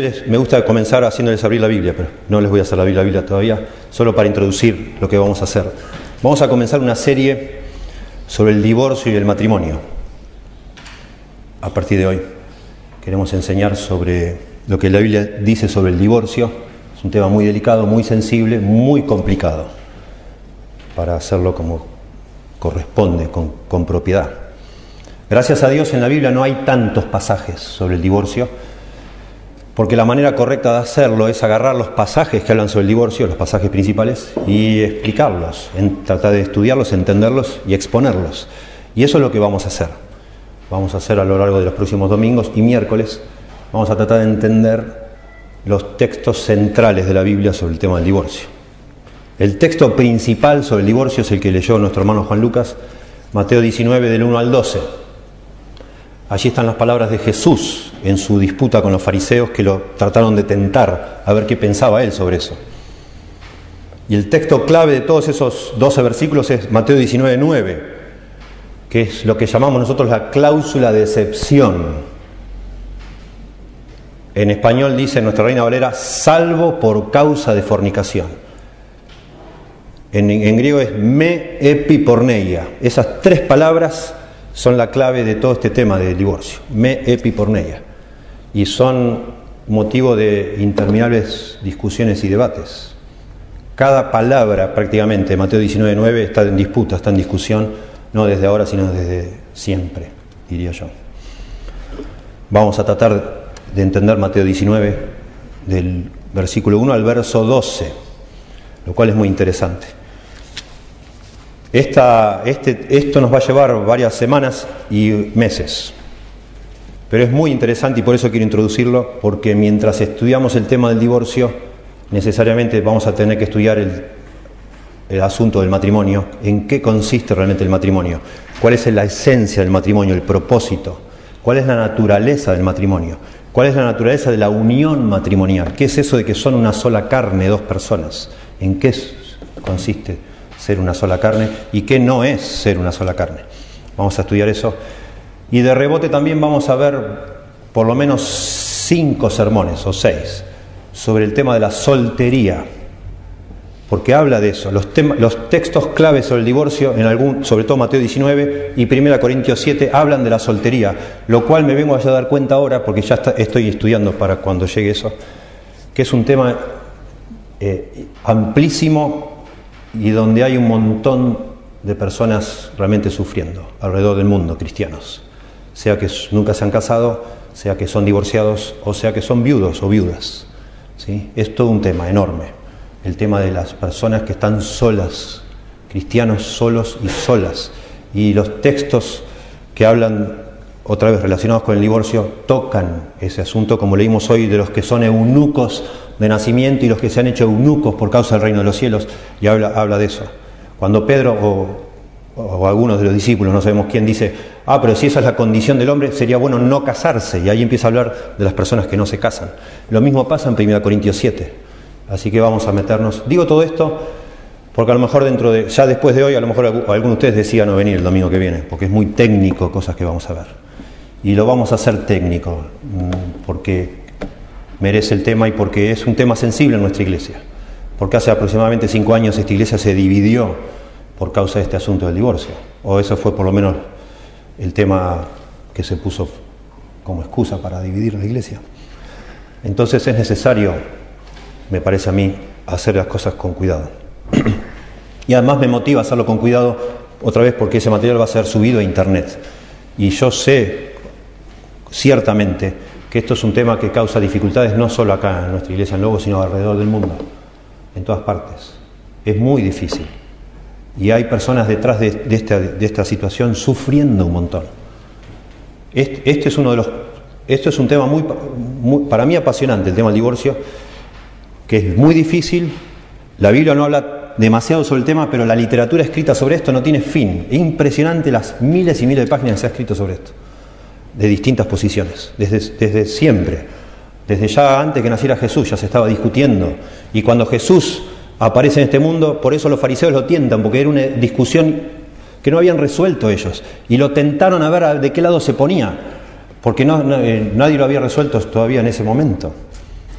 ustedes me gusta comenzar haciéndoles abrir la Biblia, pero no les voy a hacer abrir la Biblia todavía, solo para introducir lo que vamos a hacer. Vamos a comenzar una serie sobre el divorcio y el matrimonio. A partir de hoy queremos enseñar sobre lo que la Biblia dice sobre el divorcio. Es un tema muy delicado, muy sensible, muy complicado, para hacerlo como corresponde, con propiedad. Gracias a Dios en la Biblia no hay tantos pasajes sobre el divorcio, porque la manera correcta de hacerlo es agarrar los pasajes que hablan sobre el divorcio, los pasajes principales, y explicarlos, tratar de estudiarlos, entenderlos y exponerlos. Y eso es lo que vamos a hacer. Vamos a hacer a lo largo de los próximos domingos y miércoles. Vamos a tratar de entender los textos centrales de la Biblia sobre el tema del divorcio. El texto principal sobre el divorcio es el que leyó nuestro hermano Juan Lucas, Mateo 19, del 1 al 12. Allí están las palabras de Jesús en su disputa con los fariseos que lo trataron de tentar a ver qué pensaba él sobre eso. Y el texto clave de todos esos 12 versículos es Mateo 19, 9, que es lo que llamamos nosotros la cláusula de excepción. En español dice nuestra Reina Valera, salvo por causa de fornicación. En griego es me epiporneia. Esas tres palabras son la clave de todo este tema del divorcio, me epiporneia, y son motivo de interminables discusiones y debates. Cada palabra prácticamente de Mateo 19:9 está en disputa, está en discusión, no desde ahora sino desde siempre, diría yo. Vamos a tratar de entender Mateo 19 del versículo 1 al verso 12, lo cual es muy interesante. Esto nos va a llevar varias semanas y meses, pero es muy interesante y por eso quiero introducirlo, porque mientras estudiamos el tema del divorcio, necesariamente vamos a tener que estudiar el asunto del matrimonio, en qué consiste realmente el matrimonio, cuál es la esencia del matrimonio, el propósito, cuál es la naturaleza del matrimonio, cuál es la naturaleza de la unión matrimonial, qué es eso de que son una sola carne, dos personas, en qué consiste ser una sola carne y qué no es ser una sola carne. Vamos a estudiar eso. Y de rebote también vamos a ver por lo menos 5 sermones o 6 sobre el tema de la soltería, porque habla de eso. Los textos claves sobre el divorcio, sobre todo Mateo 19 y 1 Corintios 7, hablan de la soltería, lo cual me vengo a dar cuenta ahora, porque ya estoy estudiando para cuando llegue eso, que es un tema amplísimo y donde hay un montón de personas realmente sufriendo alrededor del mundo, cristianos, sea que nunca se han casado, sea que son divorciados, o sea que son viudos o viudas, ¿sí? Es todo un tema enorme, el tema de las personas que están solas, cristianos solos y solas, y los textos que hablan, otra vez relacionados con el divorcio, tocan ese asunto, como leímos hoy, de los que son eunucos de nacimiento y los que se han hecho eunucos por causa del reino de los cielos, y habla de eso. Cuando Pedro o algunos de los discípulos, no sabemos quién, dice, pero si esa es la condición del hombre, sería bueno no casarse, y ahí empieza a hablar de las personas que no se casan. Lo mismo pasa en 1 Corintios 7, así que vamos a meternos. Digo todo esto porque a lo mejor ya después de hoy, a lo mejor alguno de ustedes decía no venir el domingo que viene, porque es muy técnico cosas que vamos a ver, y lo vamos a hacer técnico, porque merece el tema y porque es un tema sensible en nuestra iglesia, porque hace aproximadamente 5 años esta iglesia se dividió por causa de este asunto del divorcio, o eso fue por lo menos el tema que se puso como excusa para dividir la iglesia. Entonces es necesario, me parece a mí, hacer las cosas con cuidado. Y además me motiva a hacerlo con cuidado, otra vez porque ese material va a ser subido a internet, y yo sé ciertamente que esto es un tema que causa dificultades no solo acá en nuestra iglesia en Lobos, sino alrededor del mundo, en todas partes. Es muy difícil. Y hay personas detrás de esta situación sufriendo un montón. Esto es un tema muy, para mí apasionante, el tema del divorcio, que es muy difícil. La Biblia no habla demasiado sobre el tema, pero la literatura escrita sobre esto no tiene fin. Es impresionante las miles y miles de páginas que se ha escrito sobre esto, de distintas posiciones, desde siempre, desde ya antes que naciera Jesús ya se estaba discutiendo, y cuando Jesús aparece en este mundo, por eso los fariseos lo tientan, porque era una discusión que no habían resuelto ellos, y lo tentaron a ver de qué lado se ponía, porque nadie lo había resuelto todavía en ese momento.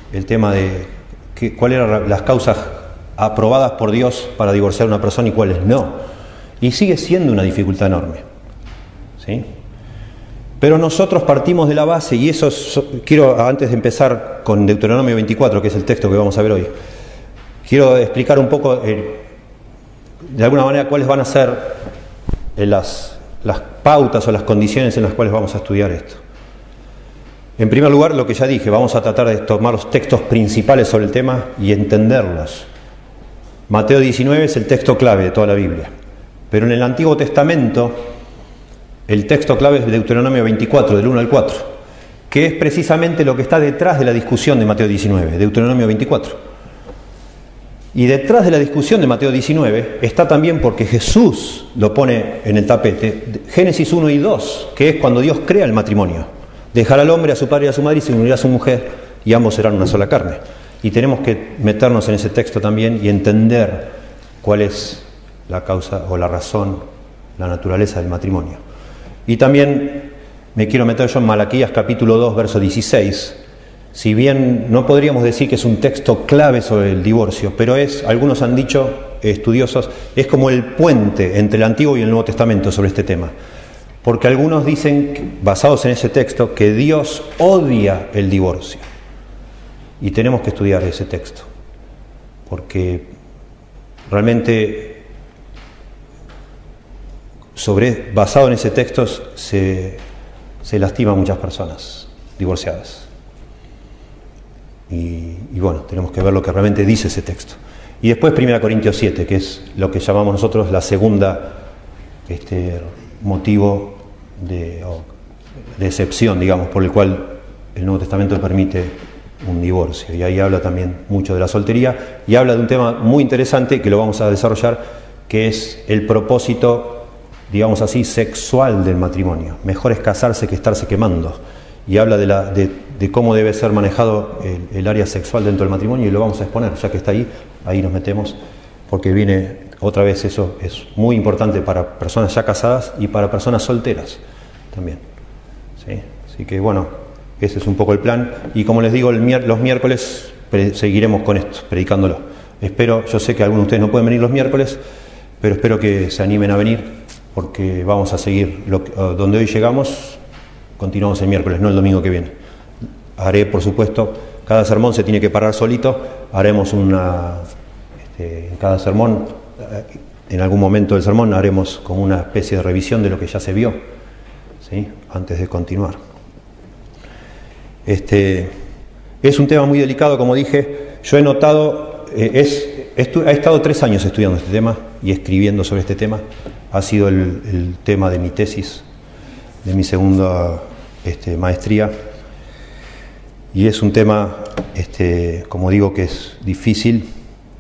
el tema de cuáles eran las causas aprobadas por Dios para divorciar a una persona y cuáles no. Y sigue siendo una dificultad enorme, ¿sí? Pero nosotros partimos de la base, y eso quiero, antes de empezar con Deuteronomio 24, que es el texto que vamos a ver hoy, quiero explicar un poco, de alguna manera, cuáles van a ser las pautas o las condiciones en las cuales vamos a estudiar esto. En primer lugar, lo que ya dije, vamos a tratar de tomar los textos principales sobre el tema y entenderlos. Mateo 19 es el texto clave de toda la Biblia, pero en el Antiguo Testamento el texto clave es Deuteronomio 24, del 1 al 4, que es precisamente lo que está detrás de la discusión de Mateo 19, Deuteronomio 24. Y detrás de la discusión de Mateo 19 está también, porque Jesús lo pone en el tapete, Génesis 1 y 2, que es cuando Dios crea el matrimonio. Dejará al hombre a su padre y a su madre y se unirá a su mujer y ambos serán una sola carne. Y tenemos que meternos en ese texto también y entender cuál es la causa o la razón, la naturaleza del matrimonio. Y también me quiero meter yo en Malaquías capítulo 2, verso 16. Si bien no podríamos decir que es un texto clave sobre el divorcio, pero algunos han dicho, estudiosos, es como el puente entre el Antiguo y el Nuevo Testamento sobre este tema. Porque algunos dicen, basados en ese texto, que Dios odia el divorcio. Y tenemos que estudiar ese texto, porque realmente basado en ese texto se lastima a muchas personas divorciadas. Y bueno, tenemos que ver lo que realmente dice ese texto. Y después 1 Corintios 7, que es lo que llamamos nosotros la segunda motivo de excepción, digamos, por el cual el Nuevo Testamento permite un divorcio. Y ahí habla también mucho de la soltería y habla de un tema muy interesante que lo vamos a desarrollar, que es el propósito, digamos así, sexual del matrimonio. Mejor es casarse que estarse quemando. Y habla de cómo debe ser manejado el área sexual dentro del matrimonio, y lo vamos a exponer, ya que está ahí nos metemos, porque viene otra vez, eso es muy importante para personas ya casadas y para personas solteras también, ¿sí? Así que bueno, ese es un poco el plan, y como les digo, los miércoles seguiremos con esto, predicándolo. Yo sé que algunos de ustedes no pueden venir los miércoles, pero espero que se animen a venir, porque vamos a seguir donde hoy llegamos. Continuamos el miércoles, no el domingo que viene. Haré, por supuesto, cada sermón se tiene que parar solito. Haremos en cada sermón, en algún momento del sermón, haremos como una especie de revisión de lo que ya se vio, ¿sí? Antes de continuar. Es un tema muy delicado, como dije. Yo he notado, he estado 3 años estudiando este tema y escribiendo sobre este tema. Ha sido el tema de mi tesis, de mi segunda maestría, y es un tema, como digo, que es difícil,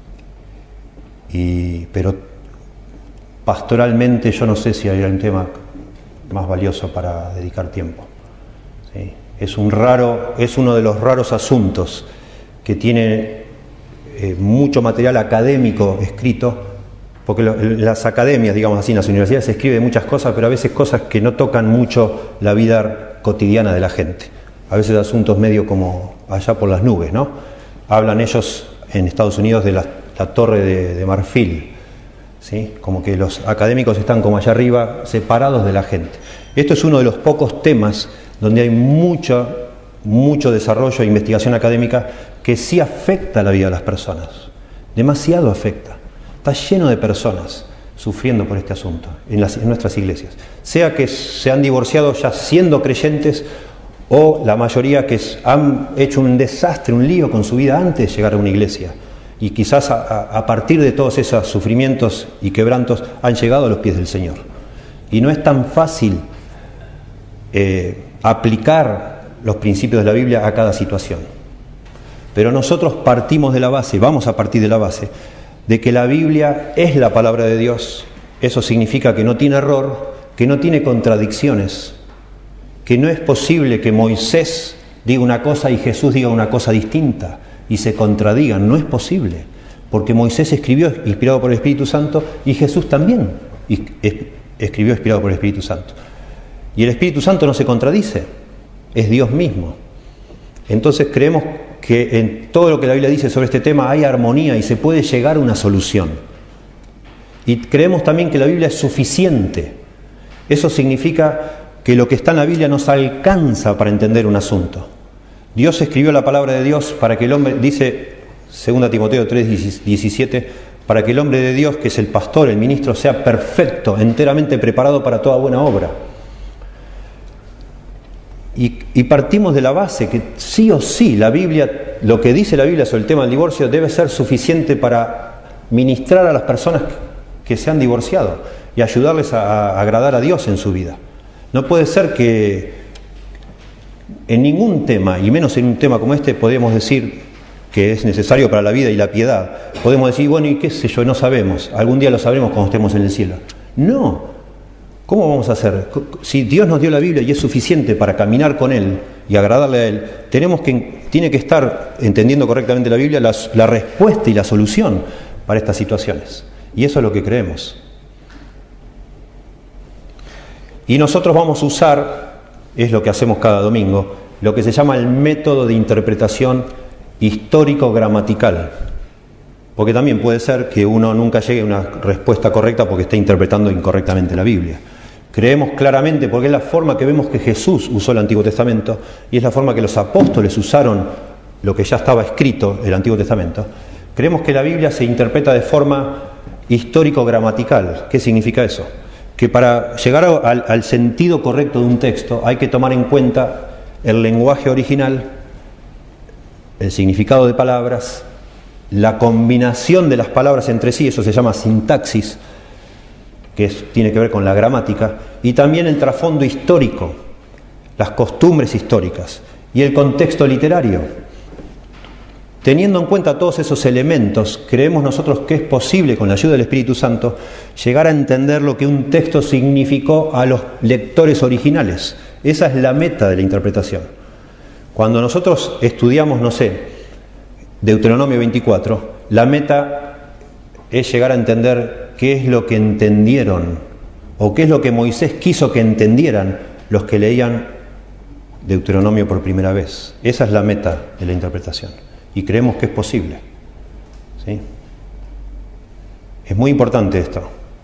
pero pastoralmente yo no sé si hay un tema más valioso para dedicar tiempo, ¿sí? Es uno de los raros asuntos que tiene mucho material académico escrito, porque las academias, digamos así, en las universidades se escribe muchas cosas, pero a veces cosas que no tocan mucho la vida cotidiana de la gente. A veces asuntos medio como allá por las nubes, ¿no? Hablan ellos en Estados Unidos de la Torre de Marfil, ¿sí? Como que los académicos están como allá arriba, separados de la gente. Esto es uno de los pocos temas donde hay mucho desarrollo e investigación académica que sí afecta la vida de las personas. Demasiado afecta. Está lleno de personas sufriendo por este asunto en nuestras iglesias. Sea que se han divorciado ya siendo creyentes, o la mayoría que han hecho un desastre, un lío con su vida antes de llegar a una iglesia. Y quizás a partir de todos esos sufrimientos y quebrantos han llegado a los pies del Señor. Y no es tan fácil aplicar los principios de la Biblia a cada situación. Pero nosotros partimos de la base, vamos a partir de la base, de que la Biblia es la palabra de Dios. Eso significa que no tiene error, que no tiene contradicciones, que no es posible que Moisés diga una cosa y Jesús diga una cosa distinta y se contradigan. No es posible, porque Moisés escribió inspirado por el Espíritu Santo y Jesús también escribió inspirado por el Espíritu Santo. Y el Espíritu Santo no se contradice, es Dios mismo. Entonces creemos que en todo lo que la Biblia dice sobre este tema hay armonía y se puede llegar a una solución. Y creemos también que la Biblia es suficiente. Eso significa que lo que está en la Biblia nos alcanza para entender un asunto. Dios escribió la palabra de Dios para que el hombre, dice 2 Timoteo 3:17, para que el hombre de Dios, que es el pastor, el ministro, sea perfecto, enteramente preparado para toda buena obra. Y partimos de la base que sí o sí la Biblia, lo que dice la Biblia sobre el tema del divorcio debe ser suficiente para ministrar a las personas que se han divorciado y ayudarles a agradar a Dios en su vida. No puede ser que en ningún tema, y menos en un tema como este, podemos decir que es necesario para la vida y la piedad. Podemos decir, bueno, y qué sé yo, no sabemos, algún día lo sabremos cuando estemos en el cielo. No. ¿Cómo vamos a hacer? Si Dios nos dio la Biblia y es suficiente para caminar con Él y agradarle a Él, tiene que estar, entendiendo correctamente la Biblia, la respuesta y la solución para estas situaciones. Y eso es lo que creemos. Y nosotros vamos a usar, es lo que hacemos cada domingo, lo que se llama el método de interpretación histórico-gramatical. Porque también puede ser que uno nunca llegue a una respuesta correcta porque está interpretando incorrectamente la Biblia. Creemos claramente, porque es la forma que vemos que Jesús usó el Antiguo Testamento y es la forma que los apóstoles usaron lo que ya estaba escrito, el Antiguo Testamento. Creemos que la Biblia se interpreta de forma histórico-gramatical. ¿Qué significa eso? Que para llegar al sentido correcto de un texto hay que tomar en cuenta el lenguaje original, el significado de palabras, la combinación de las palabras entre sí, eso se llama sintaxis, que tiene que ver con la gramática, y también el trasfondo histórico, las costumbres históricas y el contexto literario. Teniendo en cuenta todos esos elementos, creemos nosotros que es posible, con la ayuda del Espíritu Santo, llegar a entender lo que un texto significó a los lectores originales. Esa es la meta de la interpretación. Cuando nosotros estudiamos, no sé, Deuteronomio 24, la meta es llegar a entender qué es lo que entendieron o qué es lo que Moisés quiso que entendieran los que leían Deuteronomio por primera vez. Esa es la meta de la interpretación y creemos que es posible. ¿Sí? Es muy importante esto.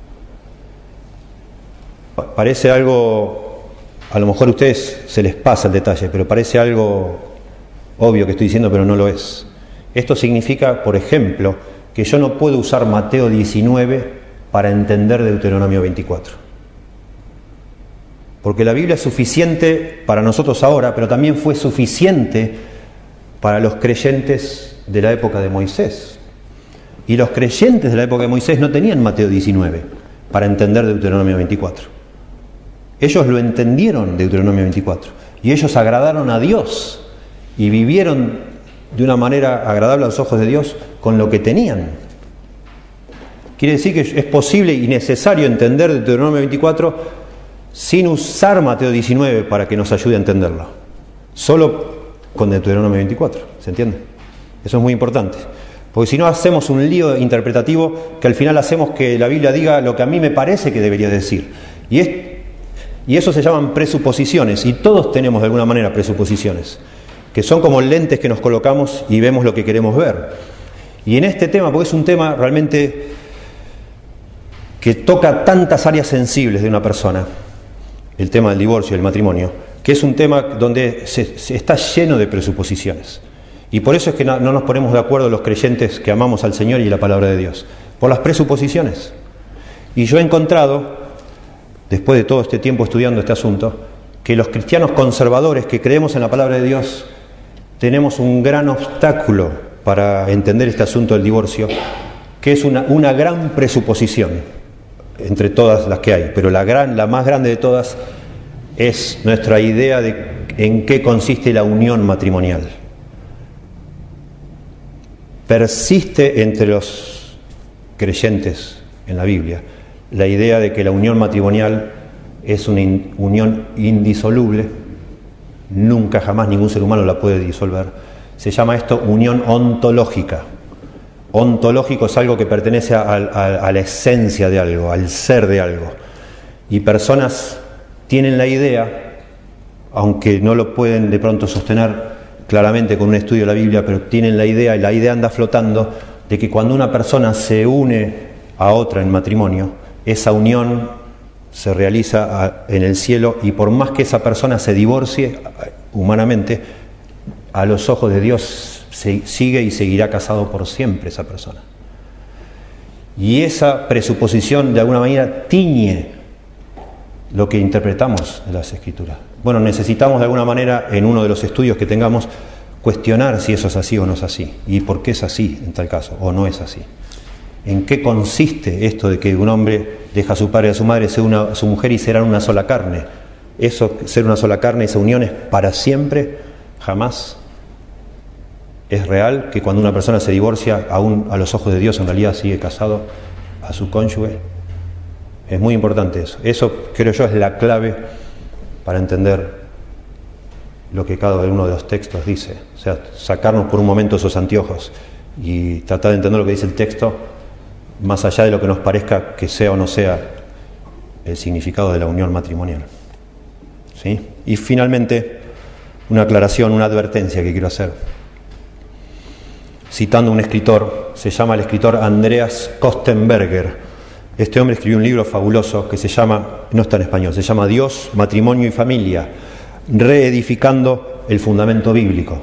Parece algo, a lo mejor a ustedes se les pasa el detalle, pero parece algo obvio que estoy diciendo, pero no lo es. Esto significa, por ejemplo, que yo no puedo usar Mateo 19 para entender Deuteronomio 24. Porque la Biblia es suficiente para nosotros ahora, pero también fue suficiente para los creyentes de la época de Moisés. Y los creyentes de la época de Moisés no tenían Mateo 19 para entender Deuteronomio 24. Ellos lo entendieron, Deuteronomio 24, y ellos agradaron a Dios y vivieron de una manera agradable a los ojos de Dios con lo que tenían. Quiere decir que es posible y necesario entender Deuteronomio 24 sin usar Mateo 19 para que nos ayude a entenderlo. Solo con Deuteronomio 24, ¿se entiende? Eso es muy importante. Porque si no hacemos un lío interpretativo que al final hacemos que la Biblia diga lo que a mí me parece que debería decir. Y eso se llaman presuposiciones, y todos tenemos de alguna manera presuposiciones, que son como lentes que nos colocamos y vemos lo que queremos ver. Y en este tema, porque es un tema realmente que toca tantas áreas sensibles de una persona, el tema del divorcio y el matrimonio, que es un tema donde se está lleno de presuposiciones. Y por eso es que no nos ponemos de acuerdo los creyentes que amamos al Señor y la palabra de Dios, por las presuposiciones. Y yo he encontrado, después de todo este tiempo estudiando este asunto, que los cristianos conservadores que creemos en la palabra de Dios tenemos un gran obstáculo para entender este asunto del divorcio, que es una gran presuposición entre todas las que hay, pero la más grande de todas es nuestra idea de en qué consiste la unión matrimonial. Persiste entre los creyentes en la Biblia la idea de que la unión matrimonial es una unión indisoluble, nunca jamás ningún ser humano la puede disolver. Se llama esto unión ontológica. Ontológico es algo que pertenece a la esencia de algo, al ser de algo. Y personas tienen la idea, aunque no lo pueden de pronto sostener, claramente con un estudio de la Biblia, pero tienen la idea, y la idea anda flotando, de que cuando una persona se une a otra en matrimonio, esa unión se realiza en el cielo, y por más que esa persona se divorcie humanamente, a los ojos de Dios sigue y seguirá casado por siempre esa persona. Y esa presuposición de alguna manera tiñe lo que interpretamos de las Escrituras. Bueno, necesitamos de alguna manera, en uno de los estudios que tengamos, cuestionar si eso es así o no es así, y por qué es así en tal caso, o no es así. ¿En qué consiste esto de que un hombre deja a su padre y a su madre, se une a su mujer y serán una sola carne? Eso, ser una sola carne, esa unión es para siempre, jamás. Es real que cuando una persona se divorcia, aún a los ojos de Dios en realidad sigue casado a su cónyuge. Es muy importante eso. Eso creo yo es la clave para entender lo que cada uno de los textos dice. O sea, sacarnos por un momento esos anteojos y tratar de entender lo que dice el texto, más allá de lo que nos parezca que sea o no sea el significado de la unión matrimonial. ¿Sí? Y finalmente, una aclaración, una advertencia que quiero hacer. Citando a un escritor, se llama el escritor Andreas Kostenberger. Este hombre escribió un libro fabuloso que se llama, no está en español, se llama Dios, Matrimonio y Familia, reedificando el fundamento bíblico.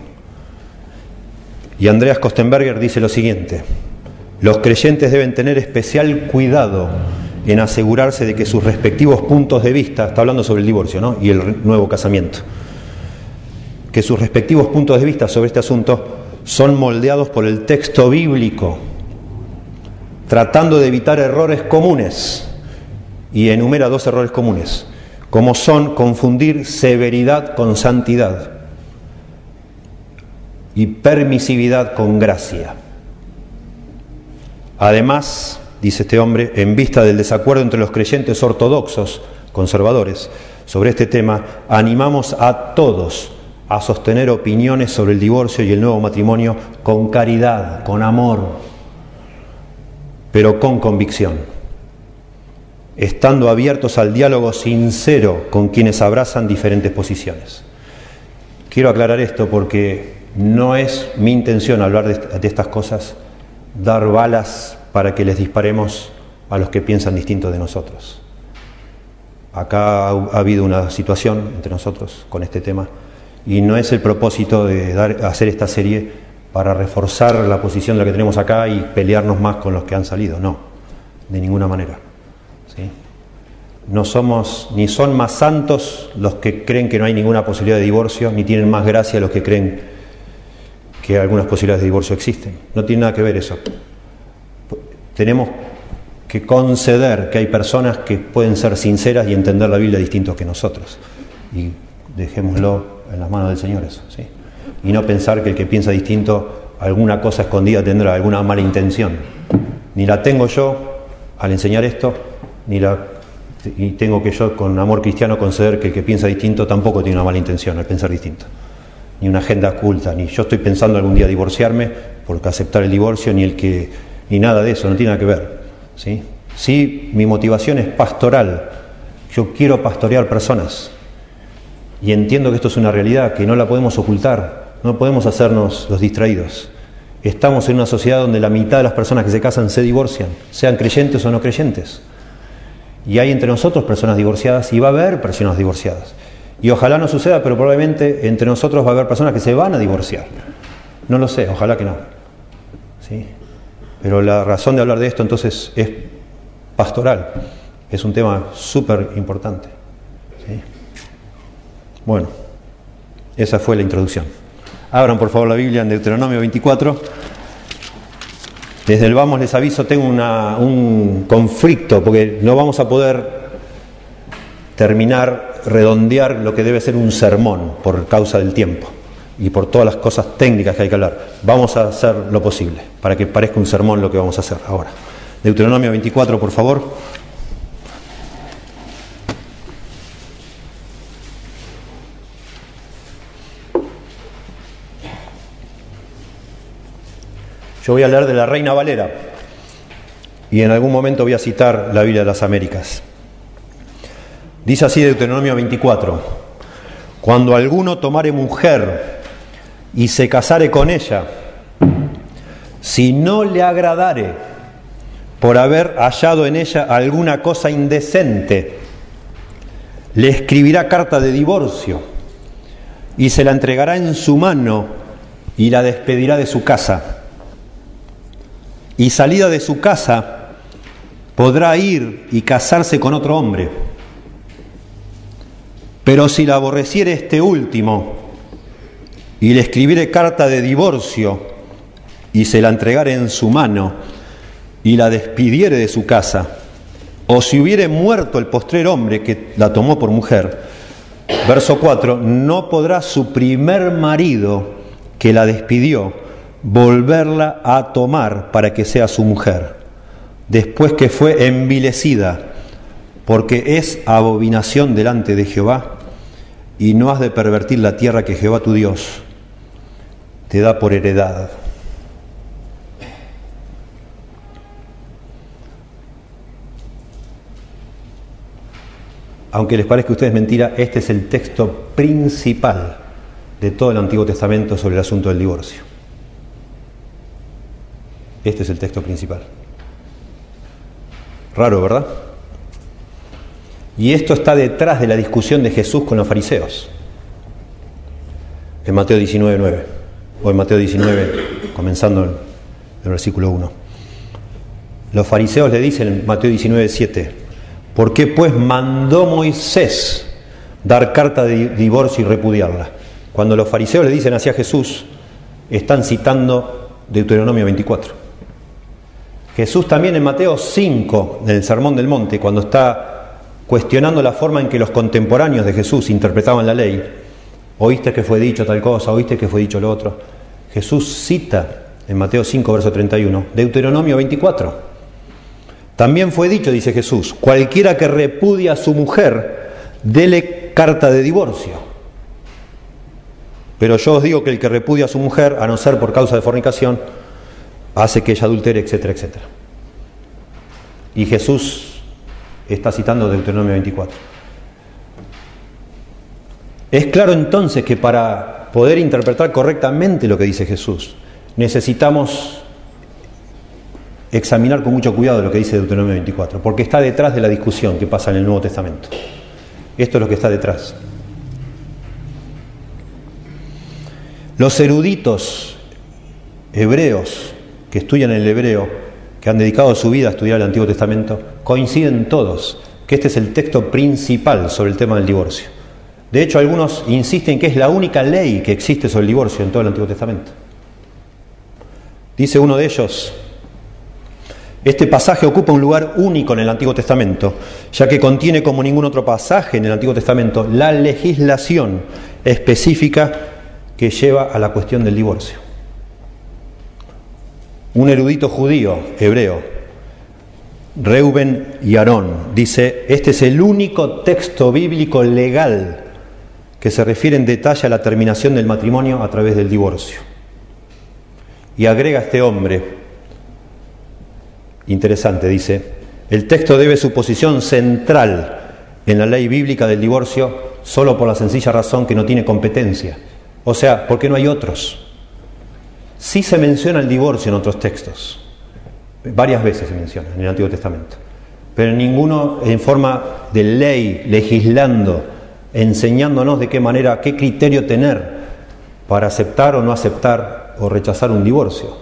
Y Andreas Kostenberger dice lo siguiente: los creyentes deben tener especial cuidado en asegurarse de que sus respectivos puntos de vista, está hablando sobre el divorcio, ¿no?, y el nuevo casamiento, que sus respectivos puntos de vista sobre este asunto son moldeados por el texto bíblico, tratando de evitar errores comunes, y enumera 2 errores comunes, como son confundir severidad con santidad y permisividad con gracia. Además, dice este hombre, en vista del desacuerdo entre los creyentes ortodoxos, conservadores, sobre este tema, animamos a todos a sostener opiniones sobre el divorcio y el nuevo matrimonio con caridad, con amor, pero con convicción, estando abiertos al diálogo sincero con quienes abrazan diferentes posiciones. Quiero aclarar esto porque no es mi intención hablar de estas cosas, dar balas para que les disparemos a los que piensan distinto de nosotros. Acá ha habido una situación entre nosotros con este tema, y no es el propósito de hacer esta serie para reforzar la posición de la que tenemos acá y pelearnos más con los que han salido, no, de ninguna manera. ¿Sí? No somos, ni son más santos los que creen que no hay ninguna posibilidad de divorcio, ni tienen más gracia los que creen que algunas posibilidades de divorcio existen. No tiene nada que ver eso. Tenemos que conceder que hay personas que pueden ser sinceras y entender la Biblia distintos que nosotros. Y dejémoslo en las manos del Señor eso, ¿sí? Y no pensar que el que piensa distinto, alguna cosa escondida tendrá, alguna mala intención. Ni la tengo yo al enseñar esto, y tengo que yo con amor cristiano conceder que el que piensa distinto tampoco tiene una mala intención al pensar distinto. Ni una agenda oculta, ni yo estoy pensando algún día divorciarme porque aceptar el divorcio, ni nada de eso, no tiene nada que ver, ¿sí? Sí, mi motivación es pastoral. Yo quiero pastorear personas. Y entiendo que esto es una realidad, que no la podemos ocultar, no podemos hacernos los distraídos. Estamos en una sociedad donde la mitad de las personas que se casan se divorcian, sean creyentes o no creyentes. Y hay entre nosotros personas divorciadas, y va a haber personas divorciadas. Y ojalá no suceda, pero probablemente entre nosotros va a haber personas que se van a divorciar. No lo sé, ojalá que no. ¿Sí? Pero la razón de hablar de esto entonces es pastoral. Es un tema súper importante. ¿Sí? Bueno, esa fue la introducción. Abran por favor la Biblia en Deuteronomio 24. Desde el vamos les aviso, tengo un conflicto, porque no vamos a poder redondear lo que debe ser un sermón por causa del tiempo y por todas las cosas técnicas que hay que hablar. Vamos a hacer lo posible para que parezca un sermón lo que vamos a hacer ahora. Deuteronomio 24, por favor. Yo voy a leer de la Reina Valera y en algún momento voy a citar la Biblia de las Américas. Dice así Deuteronomio 24: cuando alguno tomare mujer y se casare con ella, si no le agradare por haber hallado en ella alguna cosa indecente, le escribirá carta de divorcio y se la entregará en su mano y la despedirá de su casa. Y salida de su casa podrá ir y casarse con otro hombre. Pero si la aborreciere este último y le escribiere carta de divorcio y se la entregare en su mano y la despidiere de su casa, o si hubiere muerto el postrer hombre que la tomó por mujer, verso 4, no podrá su primer marido que la despidió volverla a tomar para que sea su mujer, después que fue envilecida, porque es abominación delante de Jehová, y no has de pervertir la tierra que Jehová tu Dios te da por heredad. Aunque les parezca a ustedes mentira, este es el texto principal de todo el Antiguo Testamento sobre el asunto del divorcio. Este es el texto principal. Raro, ¿verdad? Y esto está detrás de la discusión de Jesús con los fariseos. En Mateo 19:9, o en Mateo 19, comenzando el versículo 1. Los fariseos le dicen en Mateo 19:7, ¿por qué pues mandó Moisés dar carta de divorcio y repudiarla? Cuando los fariseos le dicen así a Jesús, están citando Deuteronomio 24. Jesús también en Mateo 5, en el Sermón del Monte, cuando está cuestionando la forma en que los contemporáneos de Jesús interpretaban la ley, oíste que fue dicho tal cosa, oíste que fue dicho lo otro, Jesús cita en Mateo 5, verso 31, Deuteronomio 24. También fue dicho, dice Jesús, cualquiera que repudia a su mujer, dele carta de divorcio. Pero yo os digo que el que repudia a su mujer, a no ser por causa de fornicación, hace que ella adultere, etcétera, etcétera. Y Jesús está citando Deuteronomio 24. Es claro entonces que para poder interpretar correctamente lo que dice Jesús, necesitamos examinar con mucho cuidado lo que dice Deuteronomio 24, porque está detrás de la discusión que pasa en el Nuevo Testamento. Esto es lo que está detrás. Los eruditos hebreos que estudian el hebreo, que han dedicado su vida a estudiar el Antiguo Testamento, coinciden todos que este es el texto principal sobre el tema del divorcio. De hecho, algunos insisten que es la única ley que existe sobre el divorcio en todo el Antiguo Testamento. Dice uno de ellos, este pasaje ocupa un lugar único en el Antiguo Testamento, ya que contiene como ningún otro pasaje en el Antiguo Testamento la legislación específica que lleva a la cuestión del divorcio. Un erudito judío, hebreo, Reuben Yarón, dice, este es el único texto bíblico legal que se refiere en detalle a la terminación del matrimonio a través del divorcio. Y agrega este hombre, interesante, dice, el texto debe su posición central en la ley bíblica del divorcio solo por la sencilla razón que no tiene competencia. O sea, porque no hay otros. Sí se menciona el divorcio en otros textos, varias veces se menciona en el Antiguo Testamento, pero ninguno en forma de ley, legislando, enseñándonos de qué manera, qué criterio tener para aceptar o no aceptar o rechazar un divorcio.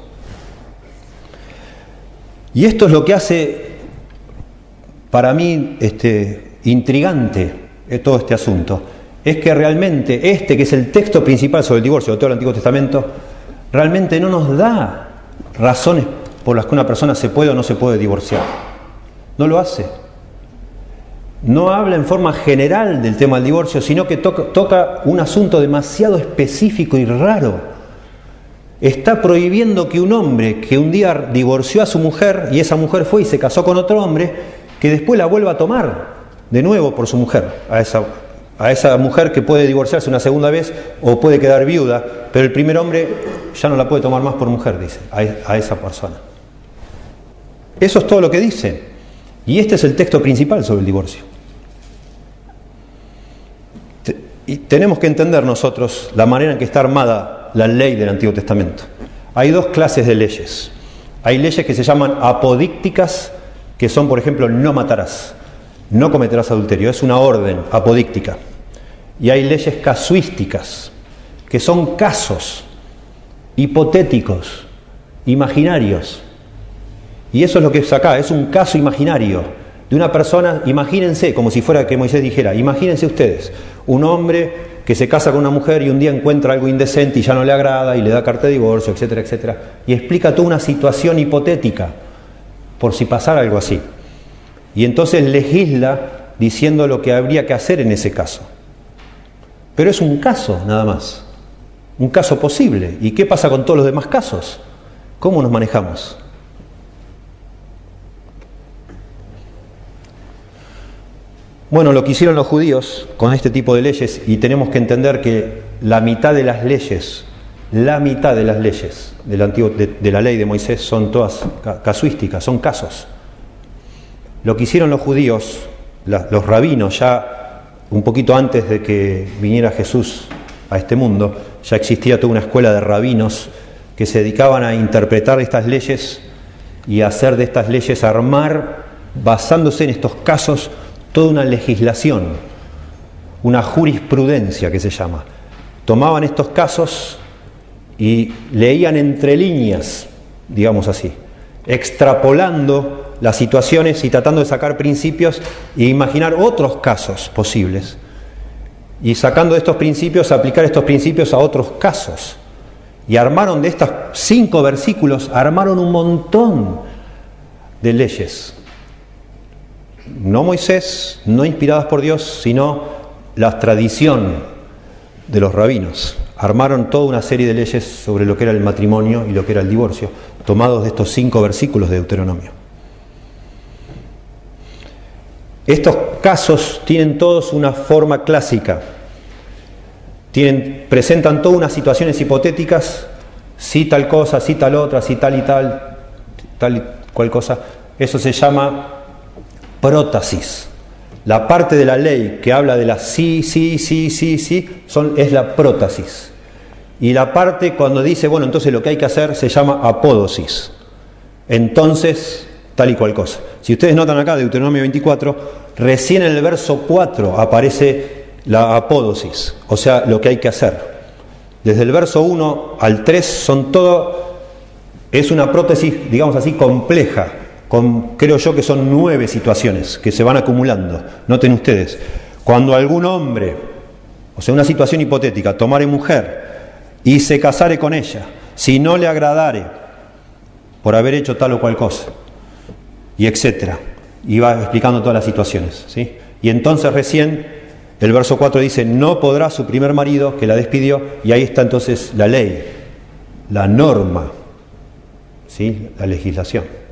Y esto es lo que hace para mí intrigante todo este asunto, es que realmente que es el texto principal sobre el divorcio de todo el Antiguo Testamento, realmente no nos da razones por las que una persona se puede o no se puede divorciar. No lo hace. No habla en forma general del tema del divorcio, sino que toca un asunto demasiado específico y raro. Está prohibiendo que un hombre que un día divorció a su mujer y esa mujer fue y se casó con otro hombre, que después la vuelva a tomar de nuevo por su mujer, a esa mujer que puede divorciarse una segunda vez o puede quedar viuda, pero el primer hombre ya no la puede tomar más por mujer, dice, a esa persona. Eso es todo lo que dice. Y este es el texto principal sobre el divorcio. Y tenemos que entender nosotros la manera en que está armada la ley del Antiguo Testamento. Hay dos clases de leyes. Hay leyes que se llaman apodícticas, que son, por ejemplo, no matarás, no cometerás adulterio, es una orden apodíctica. Y hay leyes casuísticas, que son casos hipotéticos, imaginarios. Y eso es lo que es acá, es un caso imaginario de una persona. Imagínense, como si fuera que Moisés dijera, imagínense ustedes, un hombre que se casa con una mujer y un día encuentra algo indecente y ya no le agrada y le da carta de divorcio, etcétera, etcétera, y explica toda una situación hipotética por si pasara algo así. Y entonces legisla diciendo lo que habría que hacer en ese caso. Pero es un caso nada más, un caso posible. ¿Y qué pasa con todos los demás casos? ¿Cómo nos manejamos? Bueno, lo que hicieron los judíos con este tipo de leyes, y tenemos que entender que la mitad de las leyes del antiguo, de la ley de Moisés son todas casuísticas, son casos. Lo que hicieron los judíos, los rabinos, ya un poquito antes de que viniera Jesús a este mundo, ya existía toda una escuela de rabinos que se dedicaban a interpretar estas leyes y a hacer de estas leyes, armar, basándose en estos casos, toda una legislación, una jurisprudencia que se llama. Tomaban estos casos y leían entre líneas, digamos así, extrapolando las situaciones y tratando de sacar principios e imaginar otros casos posibles. Y sacando de estos principios, aplicar estos principios a otros casos. Y armaron de estos 5 versículos, armaron un montón de leyes. No Moisés, no inspiradas por Dios, sino la tradición de los rabinos. Armaron toda una serie de leyes sobre lo que era el matrimonio y lo que era el divorcio, tomados de estos 5 versículos de Deuteronomio. Estos casos tienen todos una forma clásica. Presentan todas unas situaciones hipotéticas, si tal cosa, si tal otra, si tal y cual cosa. Eso se llama prótasis. La parte de la ley que habla de la sí, es la prótasis. Y la parte cuando dice, bueno, entonces lo que hay que hacer se llama apódosis. Entonces, tal y cual cosa. Si ustedes notan acá, Deuteronomio 24, recién en el verso 4 aparece la apódosis, o sea, lo que hay que hacer. Desde el verso 1 al 3 es una prótesis, digamos así, compleja. Creo yo que son 9 situaciones que se van acumulando. Noten ustedes, cuando algún hombre, o sea, una situación hipotética, tomare mujer y se casare con ella, si no le agradare por haber hecho tal o cual cosa, y etcétera, y va explicando todas las situaciones, ¿sí? Y entonces recién el verso 4 dice, no podrá su primer marido que la despidió, y ahí está entonces la ley, la norma, ¿sí? La legislación.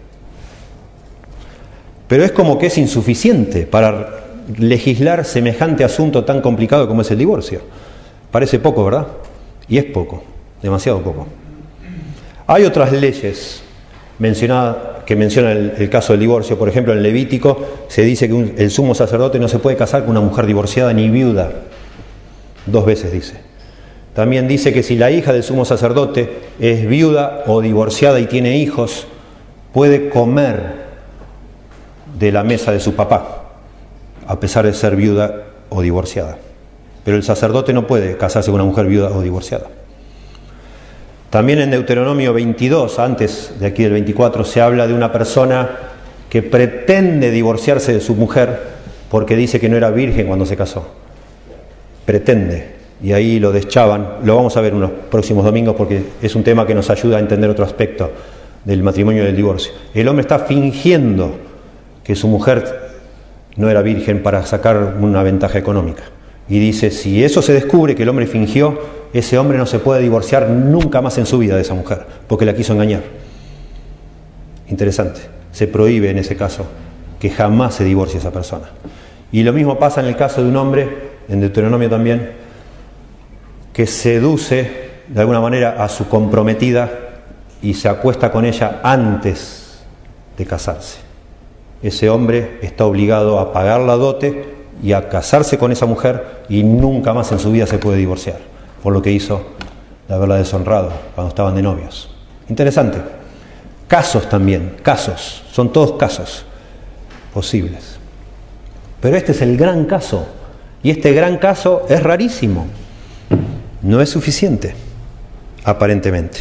Pero es como que es insuficiente para legislar semejante asunto tan complicado como es el divorcio. Parece poco, ¿verdad? Y es poco, demasiado poco. Hay otras leyes que mencionan el caso del divorcio. Por ejemplo, en Levítico se dice que el sumo sacerdote no se puede casar con una mujer divorciada ni viuda. 2 veces dice. También dice que si la hija del sumo sacerdote es viuda o divorciada y tiene hijos, puede comer de la mesa de su papá, a pesar de ser viuda o divorciada. Pero el sacerdote no puede casarse con una mujer viuda o divorciada. También en Deuteronomio 22, antes de aquí del 24, se habla de una persona que pretende divorciarse de su mujer porque dice que no era virgen cuando se casó. Pretende, y ahí lo deschavan. Lo vamos a ver en los próximos domingos porque es un tema que nos ayuda a entender otro aspecto del matrimonio y del divorcio. El hombre está fingiendo que su mujer no era virgen para sacar una ventaja económica. Y dice, si eso se descubre que el hombre fingió, ese hombre no se puede divorciar nunca más en su vida de esa mujer, porque la quiso engañar. Interesante. Se prohíbe en ese caso que jamás se divorcie esa persona. Y lo mismo pasa en el caso de un hombre, en Deuteronomio también, que seduce de alguna manera a su comprometida y se acuesta con ella antes de casarse. Ese hombre está obligado a pagar la dote y a casarse con esa mujer y nunca más en su vida se puede divorciar por lo que hizo de haberla deshonrado cuando estaban de novios. Interesante. Casos también, casos, son todos casos posibles. Pero este es el gran caso, y este gran caso es rarísimo. No es suficiente, aparentemente.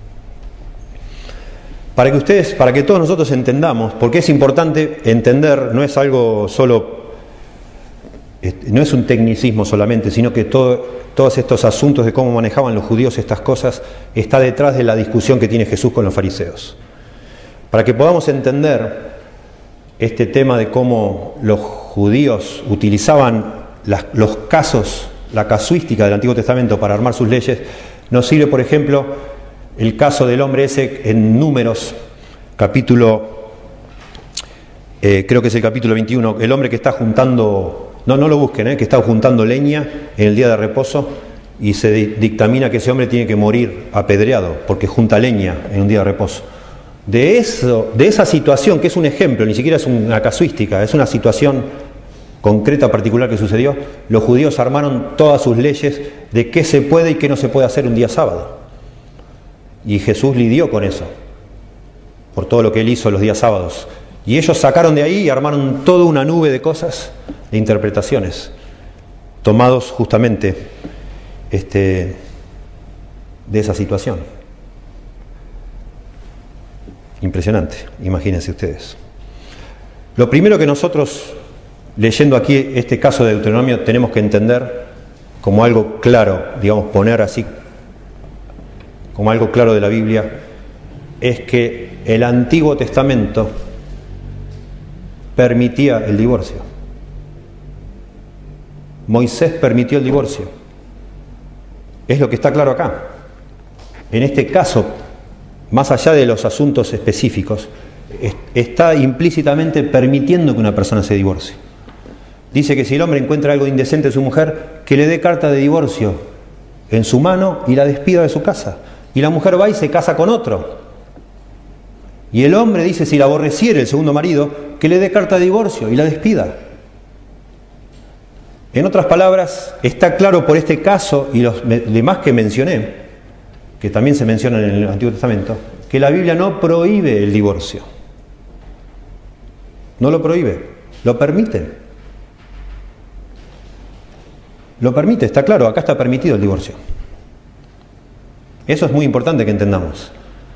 Para que todos nosotros entendamos, porque es importante entender, no es algo solo, no es un tecnicismo solamente, sino que todos estos asuntos de cómo manejaban los judíos estas cosas, está detrás de la discusión que tiene Jesús con los fariseos. Para que podamos entender este tema de cómo los judíos utilizaban los casos, la casuística del Antiguo Testamento para armar sus leyes, nos sirve, por ejemplo, el caso del hombre ese en Números, capítulo, creo que es el capítulo 21, el hombre que está juntando, no lo busquen, que está juntando leña en el día de reposo, y se dictamina que ese hombre tiene que morir apedreado porque junta leña en un día de reposo. De esa situación, que es un ejemplo, ni siquiera es una casuística, es una situación concreta, particular que sucedió, los judíos armaron todas sus leyes de qué se puede y qué no se puede hacer un día sábado. Y Jesús lidió con eso, por todo lo que él hizo los días sábados. Y ellos sacaron de ahí y armaron toda una nube de cosas, de interpretaciones, tomados justamente de esa situación. Impresionante, imagínense ustedes. Lo primero que nosotros, leyendo aquí este caso de Deuteronomio, tenemos que entender como algo claro, digamos, poner así como algo claro de la Biblia, es que el Antiguo Testamento permitía el divorcio. Moisés permitió el divorcio. Es lo que está claro acá. En este caso, más allá de los asuntos específicos, está implícitamente permitiendo que una persona se divorcie. Dice que si el hombre encuentra algo indecente en su mujer, que le dé carta de divorcio en su mano y la despida de su casa. Y la mujer va y se casa con otro. Y el hombre dice, si la aborreciere el segundo marido, que le dé carta de divorcio y la despida. En otras palabras, está claro por este caso y los demás que mencioné, que también se mencionan en el Antiguo Testamento, que la Biblia no prohíbe el divorcio. No lo prohíbe, lo permite. Lo permite, está claro, acá está permitido el divorcio. Eso es muy importante que entendamos.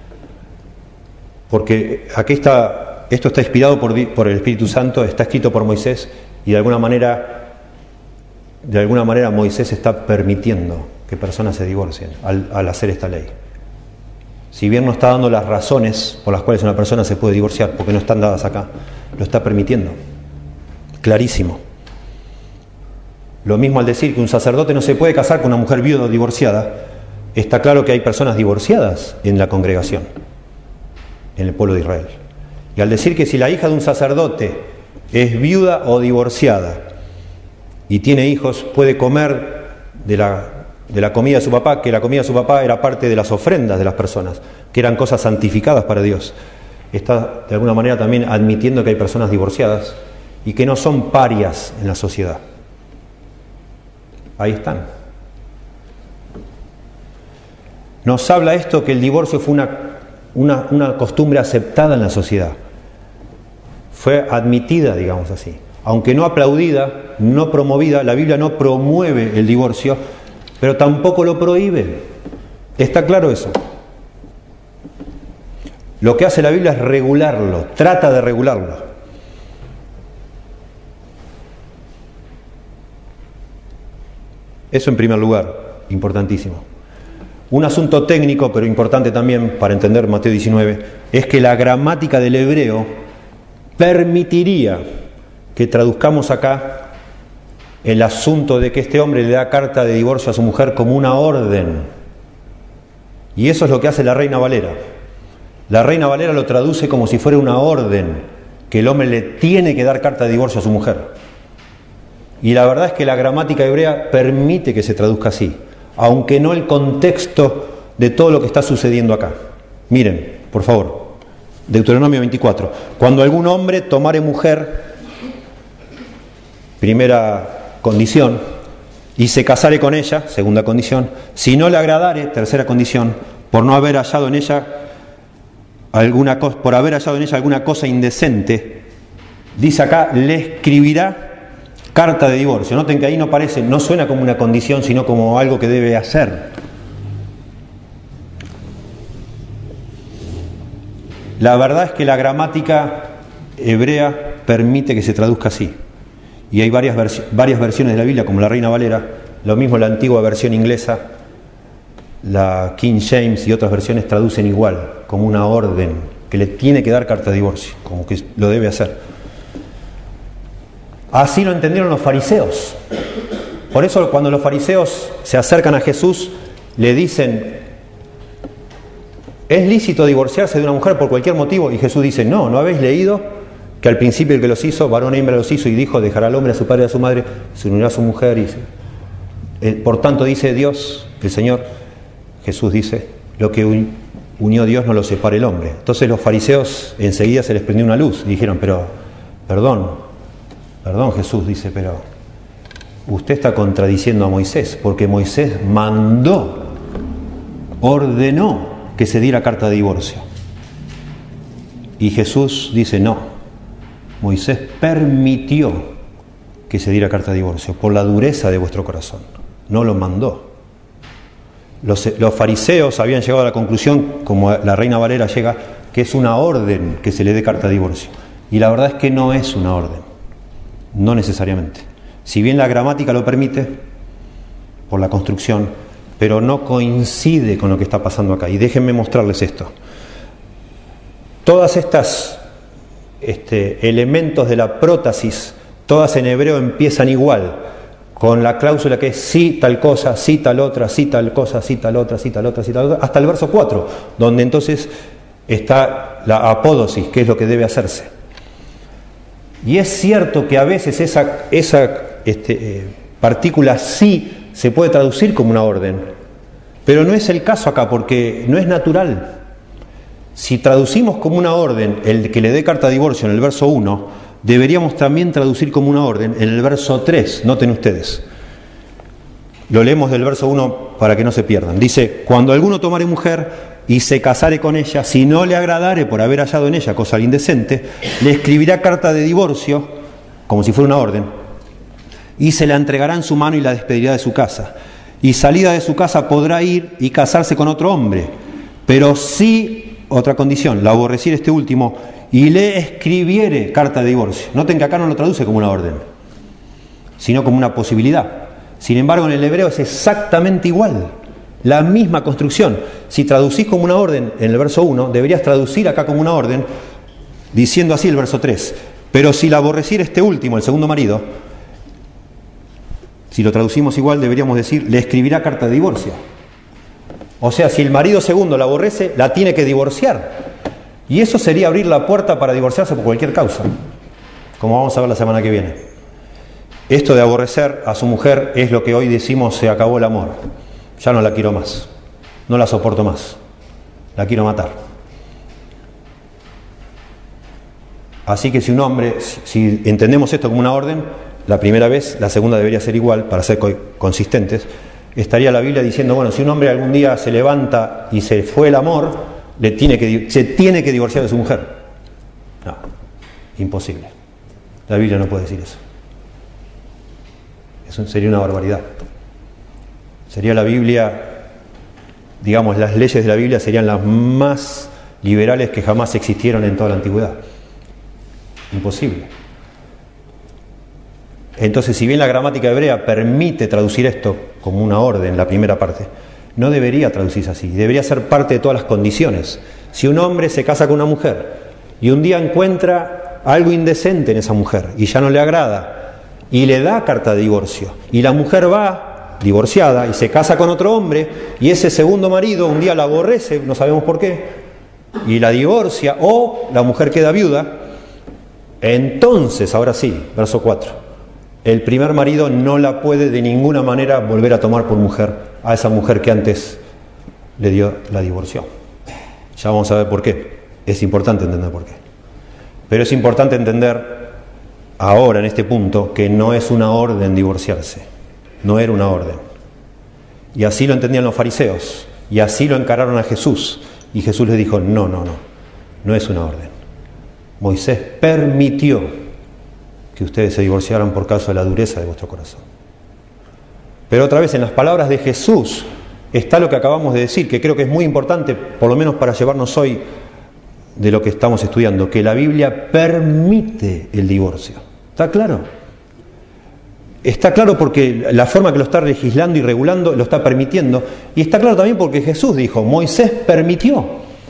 Porque aquí esto está inspirado por el Espíritu Santo, está escrito por Moisés, y de alguna manera Moisés está permitiendo que personas se divorcien al hacer esta ley. Si bien no está dando las razones por las cuales una persona se puede divorciar, porque no están dadas acá, lo está permitiendo. Clarísimo. Lo mismo al decir que un sacerdote no se puede casar con una mujer viuda o divorciada, está claro que hay personas divorciadas en la congregación, en el pueblo de Israel. Y al decir que si la hija de un sacerdote es viuda o divorciada y tiene hijos, puede comer de la comida de su papá, que la comida de su papá era parte de las ofrendas de las personas, que eran cosas santificadas para Dios. Está de alguna manera también admitiendo que hay personas divorciadas y que no son parias en la sociedad. Ahí están. Nos habla esto que el divorcio fue una costumbre aceptada en la sociedad. Fue admitida, digamos así. Aunque no aplaudida, no promovida, la Biblia no promueve el divorcio, pero tampoco lo prohíbe. ¿Está claro eso? Lo que hace la Biblia es regularlo, trata de regularlo. Eso en primer lugar, importantísimo. Un asunto técnico, pero importante también para entender Mateo 19, es que la gramática del hebreo permitiría que traduzcamos acá el asunto de que este hombre le da carta de divorcio a su mujer como una orden. Y eso es lo que hace la Reina Valera. La Reina Valera lo traduce como si fuera una orden, que el hombre le tiene que dar carta de divorcio a su mujer. Y la verdad es que la gramática hebrea permite que se traduzca así, aunque no el contexto de todo lo que está sucediendo acá. Miren, por favor, Deuteronomio 24. Cuando algún hombre tomare mujer, primera condición, y se casare con ella, segunda condición, si no le agradare, tercera condición, por haber hallado en ella alguna cosa indecente, dice acá, le escribirá carta de divorcio. Noten que ahí no suena como una condición, sino como algo que debe hacer. La verdad es que la gramática hebrea permite que se traduzca así. Y hay varias versiones de la Biblia, como la Reina Valera, lo mismo la antigua versión inglesa, la King James y otras versiones traducen igual, como una orden, que le tiene que dar carta de divorcio, como que lo debe hacer. Así lo entendieron los fariseos. Por eso cuando los fariseos se acercan a Jesús, le dicen, ¿es lícito divorciarse de una mujer por cualquier motivo? Y Jesús dice, ¿no habéis leído que al principio el que los hizo, varón e hembra los hizo, y dijo, dejará al hombre a su padre y a su madre, se unirá a su mujer? Por tanto dice Dios, el Señor, Jesús dice, lo que unió Dios no lo separe el hombre. Entonces los fariseos enseguida se les prendió una luz y dijeron, pero, perdón Jesús, dice, pero usted está contradiciendo a Moisés, porque Moisés ordenó que se diera carta de divorcio. Y Jesús dice, no, Moisés permitió que se diera carta de divorcio por la dureza de vuestro corazón, no lo mandó. Los fariseos habían llegado a la conclusión, como la Reina Valera llega, que es una orden que se le dé carta de divorcio. Y la verdad es que no es una orden, no necesariamente. Si bien la gramática lo permite, por la construcción, pero no coincide con lo que está pasando acá. Y déjenme mostrarles esto. Todas estas elementos de la prótasis, todas en hebreo empiezan igual, con la cláusula que es sí tal cosa, sí tal otra, sí tal cosa, sí tal otra, sí tal otra, sí tal otra, hasta el verso 4, donde entonces está la apódosis, que es lo que debe hacerse. Y es cierto que a veces esa partícula sí se puede traducir como una orden, pero no es el caso acá, porque no es natural. Si traducimos como una orden el que le dé carta de divorcio en el verso 1, deberíamos también traducir como una orden en el verso 3, noten ustedes. Lo leemos del verso 1 para que no se pierdan. Dice, cuando alguno tomare mujer y se casare con ella, si no le agradare por haber hallado en ella cosa indecente, le escribirá carta de divorcio, como si fuera una orden, y se la entregará en su mano y la despedirá de su casa. Y salida de su casa podrá ir y casarse con otro hombre, pero si, otra condición, la aborreciere este último y le escribiere carta de divorcio. Noten que acá no lo traduce como una orden, sino como una posibilidad. Sin embargo, en el hebreo es exactamente igual, la misma construcción. Si traducís como una orden en el verso 1, deberías traducir acá como una orden, diciendo así el verso 3. Pero si la aborreciere este último, el segundo marido, si lo traducimos igual, deberíamos decir, le escribirá carta de divorcio. O sea, si el marido segundo la aborrece, la tiene que divorciar. Y eso sería abrir la puerta para divorciarse por cualquier causa, como vamos a ver la semana que viene. Esto de aborrecer a su mujer es lo que hoy decimos, se acabó el amor. Ya no la quiero más, no la soporto más, la quiero matar. Así que si un hombre, si entendemos esto como una orden, la primera vez, la segunda debería ser igual, para ser consistentes. Estaría la Biblia diciendo, bueno, si un hombre algún día se levanta y se fue el amor, se tiene que divorciar de su mujer. No, imposible. La Biblia no puede decir eso. Eso sería una barbaridad. Sería la Biblia, digamos, las leyes de la Biblia serían las más liberales que jamás existieron en toda la antigüedad. Imposible. Entonces, si bien la gramática hebrea permite traducir esto como una orden, la primera parte, no debería traducirse así, debería ser parte de todas las condiciones. Si un hombre se casa con una mujer y un día encuentra algo indecente en esa mujer y ya no le agrada y le da carta de divorcio y la mujer va divorciada y se casa con otro hombre y ese segundo marido un día la aborrece, no sabemos por qué, y la divorcia o la mujer queda viuda, entonces, ahora sí, verso 4, el primer marido no la puede de ninguna manera volver a tomar por mujer a esa mujer que antes la divorció. Ya vamos a ver por qué. Es importante entender por qué. Pero es importante entender ahora, en este punto, que no es una orden divorciarse. no era una orden. Y así lo entendían los fariseos, y así lo encararon a Jesús. Y Jesús les dijo, no es una orden. Moisés permitió que ustedes se divorciaran por causa de la dureza de vuestro corazón. Pero otra vez, en las palabras de Jesús está lo que acabamos de decir, que creo que es muy importante, por lo menos para llevarnos hoy de lo que estamos estudiando, que la Biblia permite el divorcio. ¿Está claro? Está claro porque la forma que lo está legislando y regulando lo está permitiendo. Y está claro también porque Jesús dijo, Moisés permitió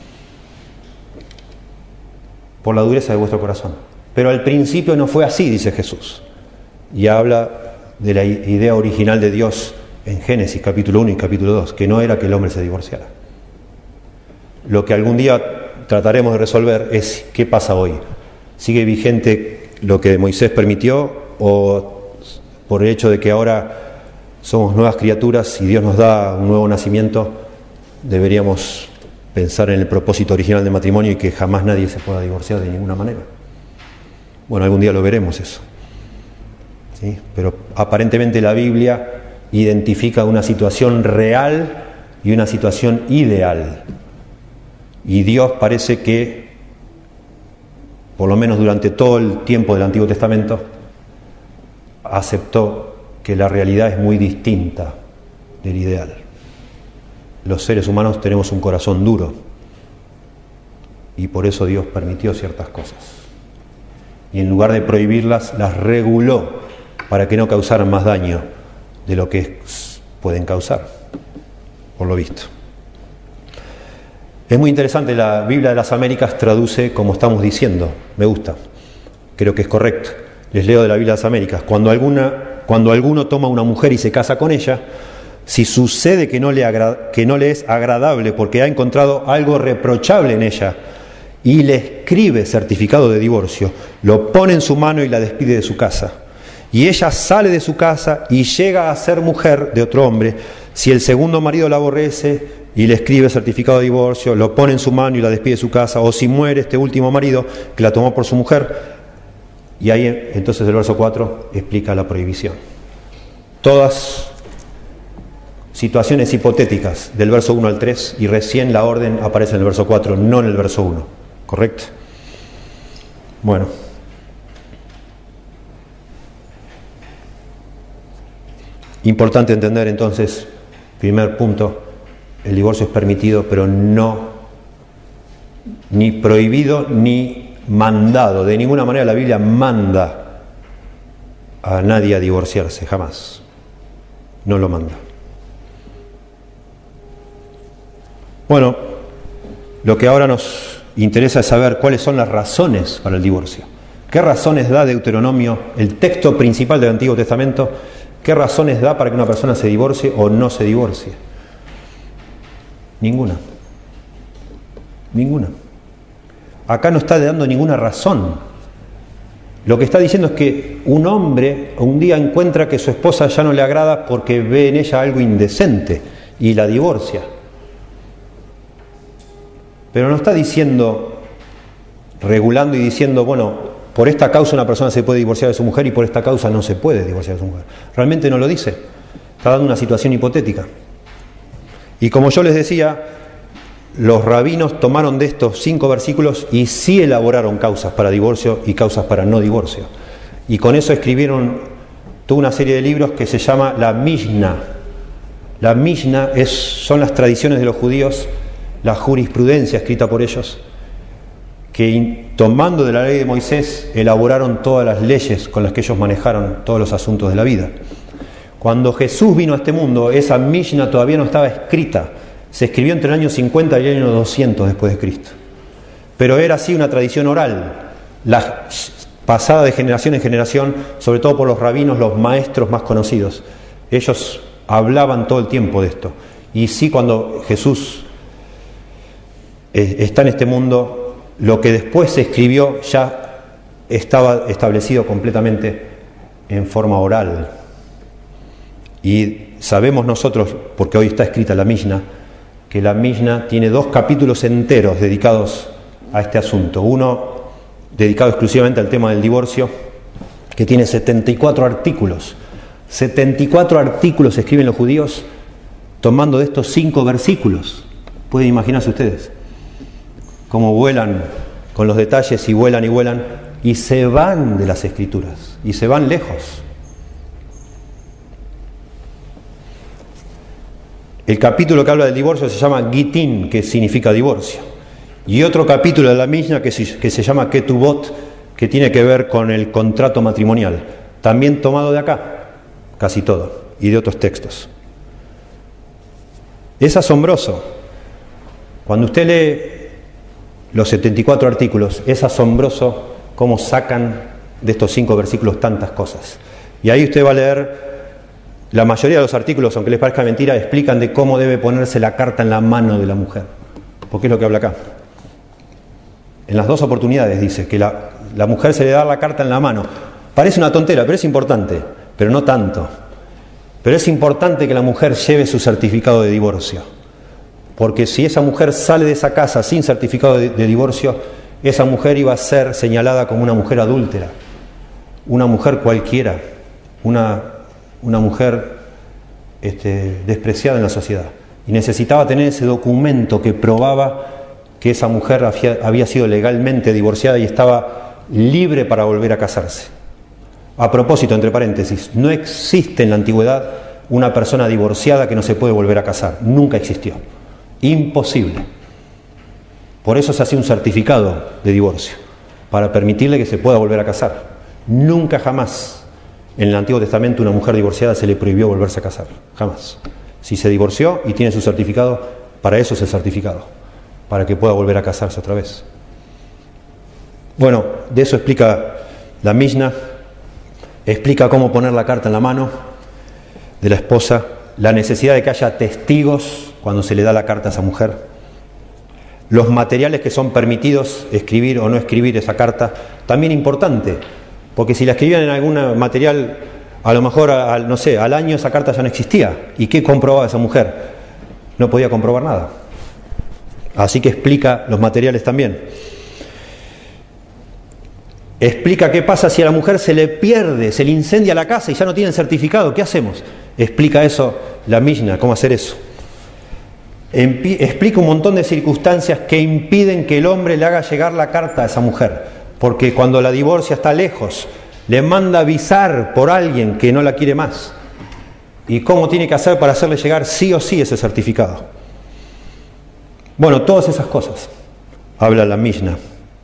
por la dureza de vuestro corazón. Pero al principio no fue así, dice Jesús. Y habla de la idea original de Dios en Génesis capítulo 1 y capítulo 2, que no era que el hombre se divorciara. Lo que algún día trataremos de resolver es qué pasa hoy. ¿Sigue vigente lo que Moisés permitió o por el hecho de que ahora somos nuevas criaturas y Dios nos da un nuevo nacimiento, deberíamos pensar en el propósito original del matrimonio y que jamás nadie se pueda divorciar de ninguna manera? Bueno, algún día lo veremos eso. ¿Sí? Pero aparentemente la Biblia identifica una situación real y una situación ideal. Y Dios parece que, por lo menos durante todo el tiempo del Antiguo Testamento, aceptó que la realidad es muy distinta del ideal. Los seres humanos tenemos un corazón duro y por eso Dios permitió ciertas cosas. Y en lugar de prohibirlas, las reguló para que no causaran más daño de lo que pueden causar, por lo visto. Es muy interesante, la Biblia de las Américas traduce como estamos diciendo, me gusta, creo que es correcto. Les leo de la Biblia de las Américas. Cuando alguno toma una mujer y se casa con ella, si sucede que no le es agradable porque ha encontrado algo reprochable en ella y le escribe certificado de divorcio, lo pone en su mano y la despide de su casa. Y ella sale de su casa y llega a ser mujer de otro hombre. Si el segundo marido la aborrece y le escribe certificado de divorcio, lo pone en su mano y la despide de su casa. O si muere este último marido que la tomó por su mujer. Y ahí entonces el verso 4 explica la prohibición. Todas situaciones hipotéticas del verso 1 al 3 y recién la orden aparece en el verso 4, no en el verso 1. ¿Correcto? Bueno. Importante entender entonces, primer punto, el divorcio es permitido, pero no ni prohibido ni mandado. De ninguna manera la Biblia manda a nadie a divorciarse, jamás. No lo manda. Bueno, lo que ahora nos interesa es saber cuáles son las razones para el divorcio. ¿Qué razones da Deuteronomio, el texto principal del Antiguo Testamento? ¿Qué razones da para que una persona se divorcie o no se divorcie? Ninguna. Ninguna. Acá no está dando ninguna razón. Lo que está diciendo es que un hombre un día encuentra que su esposa ya no le agrada porque ve en ella algo indecente y la divorcia. Pero no está diciendo, regulando y diciendo, bueno, por esta causa una persona se puede divorciar de su mujer y por esta causa no se puede divorciar de su mujer. Realmente no lo dice. Está dando una situación hipotética. Y como yo les decía, los rabinos tomaron de estos 5 versículos y sí elaboraron causas para divorcio y causas para no divorcio. Y con eso escribieron toda una serie de libros que se llama la Mishnah. La Mishnah son las tradiciones de los judíos, la jurisprudencia escrita por ellos, que tomando de la ley de Moisés elaboraron todas las leyes con las que ellos manejaron todos los asuntos de la vida. Cuando Jesús vino a este mundo, esa Mishnah todavía no estaba escrita. Se escribió entre el año 50 y el año 200 después de Cristo. Pero era así una tradición oral, pasada de generación en generación, sobre todo por los rabinos, los maestros más conocidos. Ellos hablaban todo el tiempo de esto. Y sí, cuando Jesús está en este mundo, lo que después se escribió ya estaba establecido completamente en forma oral. Y sabemos nosotros, porque hoy está escrita la Mishnah, que la Mishnah tiene 2 capítulos enteros dedicados a este asunto. Uno dedicado exclusivamente al tema del divorcio, que tiene 74 artículos, 74 artículos escriben los judíos tomando de estos 5 versículos. Pueden imaginarse ustedes cómo vuelan con los detalles y vuelan y se van de las escrituras y se van lejos. El capítulo que habla del divorcio se llama Gitín, que significa divorcio, y otro capítulo de la Mishnah que se llama Ketubot, que tiene que ver con el contrato matrimonial, también tomado de acá, casi todo, y de otros textos. Es asombroso. Cuando usted lee los 74 artículos, es asombroso cómo sacan de estos 5 versículos tantas cosas. Y ahí usted va a leer, la mayoría de los artículos, aunque les parezca mentira, explican de cómo debe ponerse la carta en la mano de la mujer, porque es lo que habla acá. En las 2 oportunidades dice que la mujer se le da la carta en la mano. Parece una tontera, pero es importante, pero no tanto. Pero es importante que la mujer lleve su certificado de divorcio, porque si esa mujer sale de esa casa sin certificado de divorcio, esa mujer iba a ser señalada como una mujer adúltera, una mujer cualquiera, una mujer despreciada en la sociedad. Y necesitaba tener ese documento que probaba que esa mujer había sido legalmente divorciada y estaba libre para volver a casarse. A propósito, entre paréntesis, no existe en la antigüedad una persona divorciada que no se puede volver a casar. Nunca existió. Imposible. Por eso se hacía un certificado de divorcio, para permitirle que se pueda volver a casar. Nunca jamás en el Antiguo Testamento una mujer divorciada se le prohibió volverse a casar. Jamás. Si se divorció y tiene su certificado, para eso es el certificado, para que pueda volver a casarse otra vez. Bueno, de eso explica la Mishnah. Explica cómo poner la carta en la mano de la esposa, la necesidad de que haya testigos cuando se le da la carta a esa mujer, los materiales que son permitidos escribir o no escribir esa carta, también importante, porque si la escribían en algún material, a lo mejor al año esa carta ya no existía. ¿Y qué comprobaba esa mujer? No podía comprobar nada. Así que explica los materiales también. Explica qué pasa si a la mujer se le pierde, se le incendia la casa y ya no tienen certificado. ¿Qué hacemos? Explica eso la Mishnah, cómo hacer eso. Explica un montón de circunstancias que impiden que el hombre le haga llegar la carta a esa mujer. Porque cuando la divorcia está lejos, le manda avisar por alguien que no la quiere más. ¿Y cómo tiene que hacer para hacerle llegar sí o sí ese certificado? Bueno, todas esas cosas habla la Mishnah.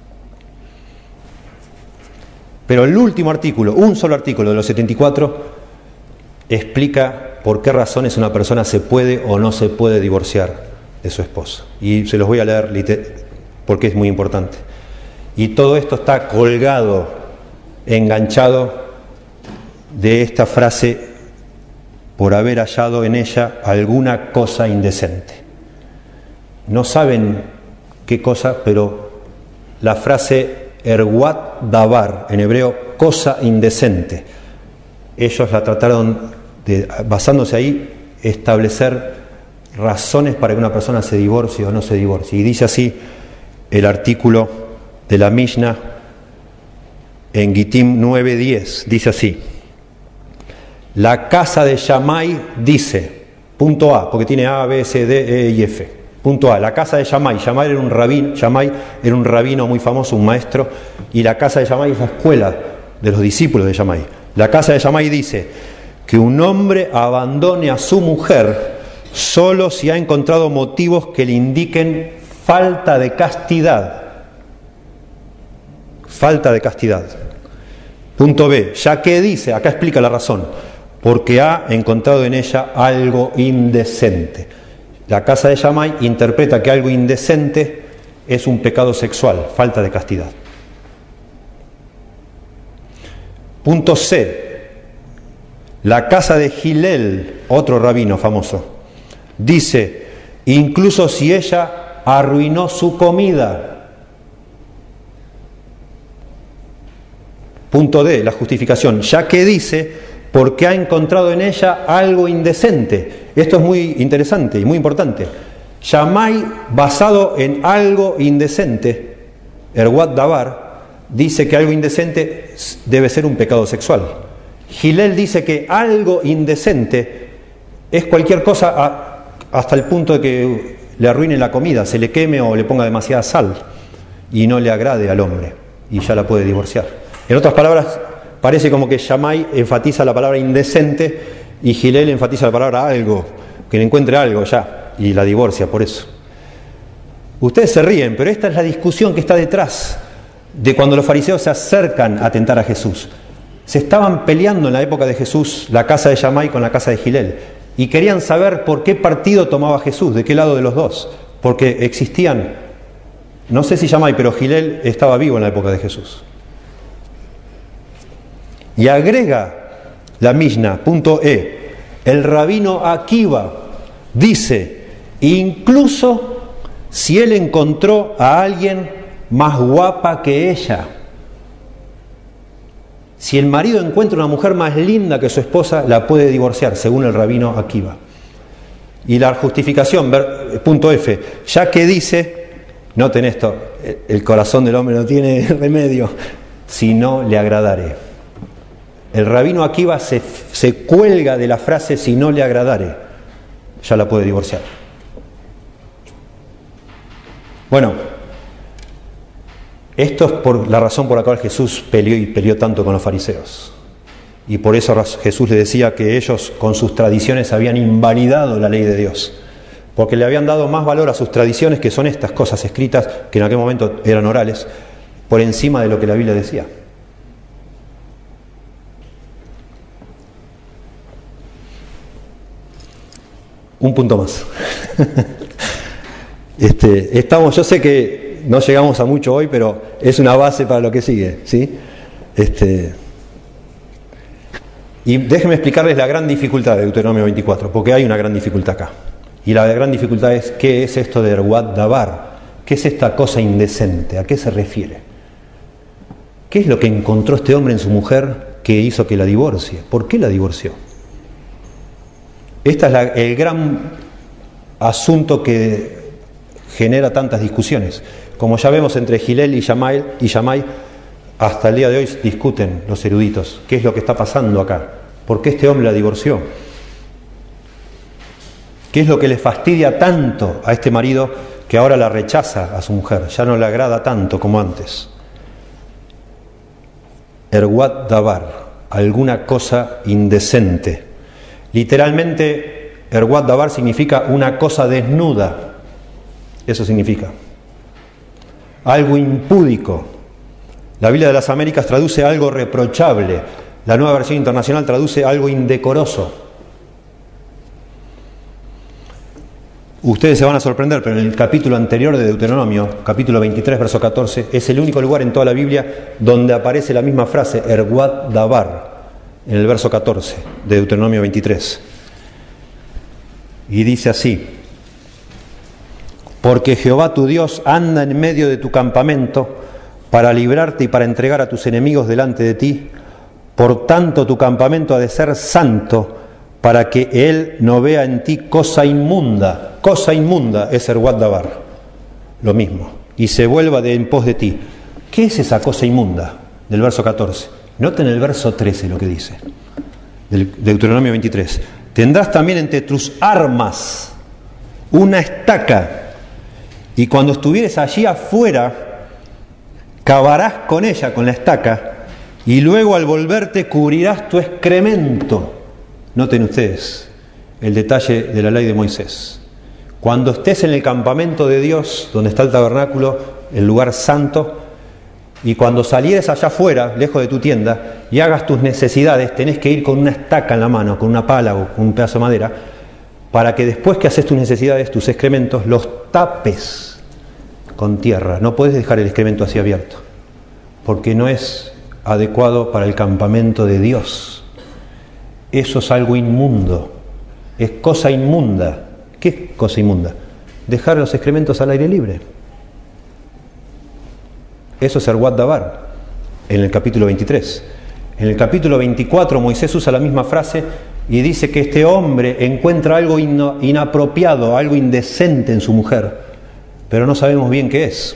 Pero el último artículo, un solo artículo de los 74, explica por qué razones una persona se puede o no se puede divorciar de su esposo. Y se los voy a leer porque es muy importante. Y todo esto está colgado, enganchado de esta frase: por haber hallado en ella alguna cosa indecente. No saben qué cosa, pero la frase erwat davar, en hebreo, cosa indecente, ellos la trataron de, basándose ahí, establecer razones para que una persona se divorcie o no se divorcie. Y dice así el artículo de la Mishnah en Gitín 9:10, dice así: la casa de Shammai dice, punto A, porque tiene A, B, C, D, E y F. Punto A, la casa de Shammai. Shammai era un rabino muy famoso, un maestro, y la casa de Shammai es la escuela de los discípulos de Shammai. La casa de Shammai dice que un hombre abandone a su mujer solo si ha encontrado motivos que le indiquen falta de castidad. Falta de castidad. Punto B, ya que dice, acá explica la razón, porque ha encontrado en ella algo indecente. La casa de Shammai interpreta que algo indecente es un pecado sexual, falta de castidad. Punto C, la casa de Hillel, otro rabino famoso, dice, incluso si ella arruinó su comida. Punto D, la justificación, ya que dice, porque ha encontrado en ella algo indecente. Esto es muy interesante y muy importante. Shammai, basado en algo indecente, erwat davar, dice que algo indecente debe ser un pecado sexual. Hillel dice que algo indecente es cualquier cosa hasta el punto de que le arruine la comida, se le queme o le ponga demasiada sal y no le agrade al hombre y ya la puede divorciar. En otras palabras, parece como que Shammai enfatiza la palabra indecente y Hillel enfatiza la palabra algo, que le encuentre algo ya y la divorcia por eso. Ustedes se ríen, pero esta es la discusión que está detrás de cuando los fariseos se acercan a tentar a Jesús. Se estaban peleando en la época de Jesús la casa de Shammai con la casa de Hillel y querían saber por qué partido tomaba Jesús, de qué lado de los dos, porque existían, no sé si Shammai, pero Hillel estaba vivo en la época de Jesús. Y agrega la Mishnah, punto E, el rabino Akiva dice, incluso si él encontró a alguien más guapa que ella, si el marido encuentra una mujer más linda que su esposa, la puede divorciar, según el rabino Akiva. Y la justificación, punto F, ya que dice, noten esto, el corazón del hombre no tiene remedio, si no le agradare. El rabino Akiva se cuelga de la frase si no le agradare, ya la puede divorciar. Bueno, esto es por la razón por la cual Jesús peleó tanto con los fariseos. Y por eso Jesús le decía que ellos con sus tradiciones habían invalidado la ley de Dios. Porque le habían dado más valor a sus tradiciones, que son estas cosas escritas, que en aquel momento eran orales, por encima de lo que la Biblia decía. Un punto más. Yo sé que no llegamos a mucho hoy, pero es una base para lo que sigue, ¿sí? Y déjenme explicarles la gran dificultad de Deuteronomio 24, porque hay una gran dificultad acá. Y la gran dificultad es, ¿qué es esto de Erwat Dabar? ¿Qué es esta cosa indecente? ¿A qué se refiere? ¿Qué es lo que encontró este hombre en su mujer que hizo que la divorcie? ¿Por qué la divorció? Este es el gran asunto que genera tantas discusiones. Como ya vemos entre Hillel y Shammai, hasta el día de hoy discuten los eruditos. ¿Qué es lo que está pasando acá? ¿Por qué este hombre la divorció? ¿Qué es lo que le fastidia tanto a este marido que ahora la rechaza a su mujer? Ya no le agrada tanto como antes. Erwat Dabar, alguna cosa indecente. Literalmente, Erwat Dabar significa una cosa desnuda. Eso significa. Algo impúdico. La Biblia de las Américas traduce algo reprochable. La Nueva Versión Internacional traduce algo indecoroso. Ustedes se van a sorprender, pero en el capítulo anterior de Deuteronomio, capítulo 23, verso 14, es el único lugar en toda la Biblia donde aparece la misma frase, Erwat Dabar, en el verso 14 de Deuteronomio 23. Y dice así: porque Jehová tu Dios anda en medio de tu campamento para librarte y para entregar a tus enemigos delante de ti. Por tanto, tu campamento ha de ser santo, para que Él no vea en ti cosa inmunda. Cosa inmunda es Erwat Dabar, lo mismo. Y se vuelva en pos de ti. ¿Qué es esa cosa inmunda? Del verso 14. Noten el verso 13 lo que dice, del Deuteronomio 23. Tendrás también entre tus armas una estaca, y cuando estuvieres allí afuera, cavarás con ella, con la estaca, y luego al volverte cubrirás tu excremento. Noten ustedes el detalle de la ley de Moisés. Cuando estés en el campamento de Dios, donde está el tabernáculo, el lugar santo, y cuando salieres allá afuera, lejos de tu tienda, y hagas tus necesidades, tenés que ir con una estaca en la mano, con una pala o con un pedazo de madera, para que después que haces tus necesidades, tus excrementos, los tapes con tierra. No puedes dejar el excremento así abierto, porque no es adecuado para el campamento de Dios. Eso es algo inmundo, es cosa inmunda. ¿Qué es cosa inmunda? Dejar los excrementos al aire libre. Eso es Erwat Dabar, en el capítulo 23. En el capítulo 24 Moisés usa la misma frase y dice que este hombre encuentra algo inapropiado, algo indecente en su mujer, pero no sabemos bien qué es.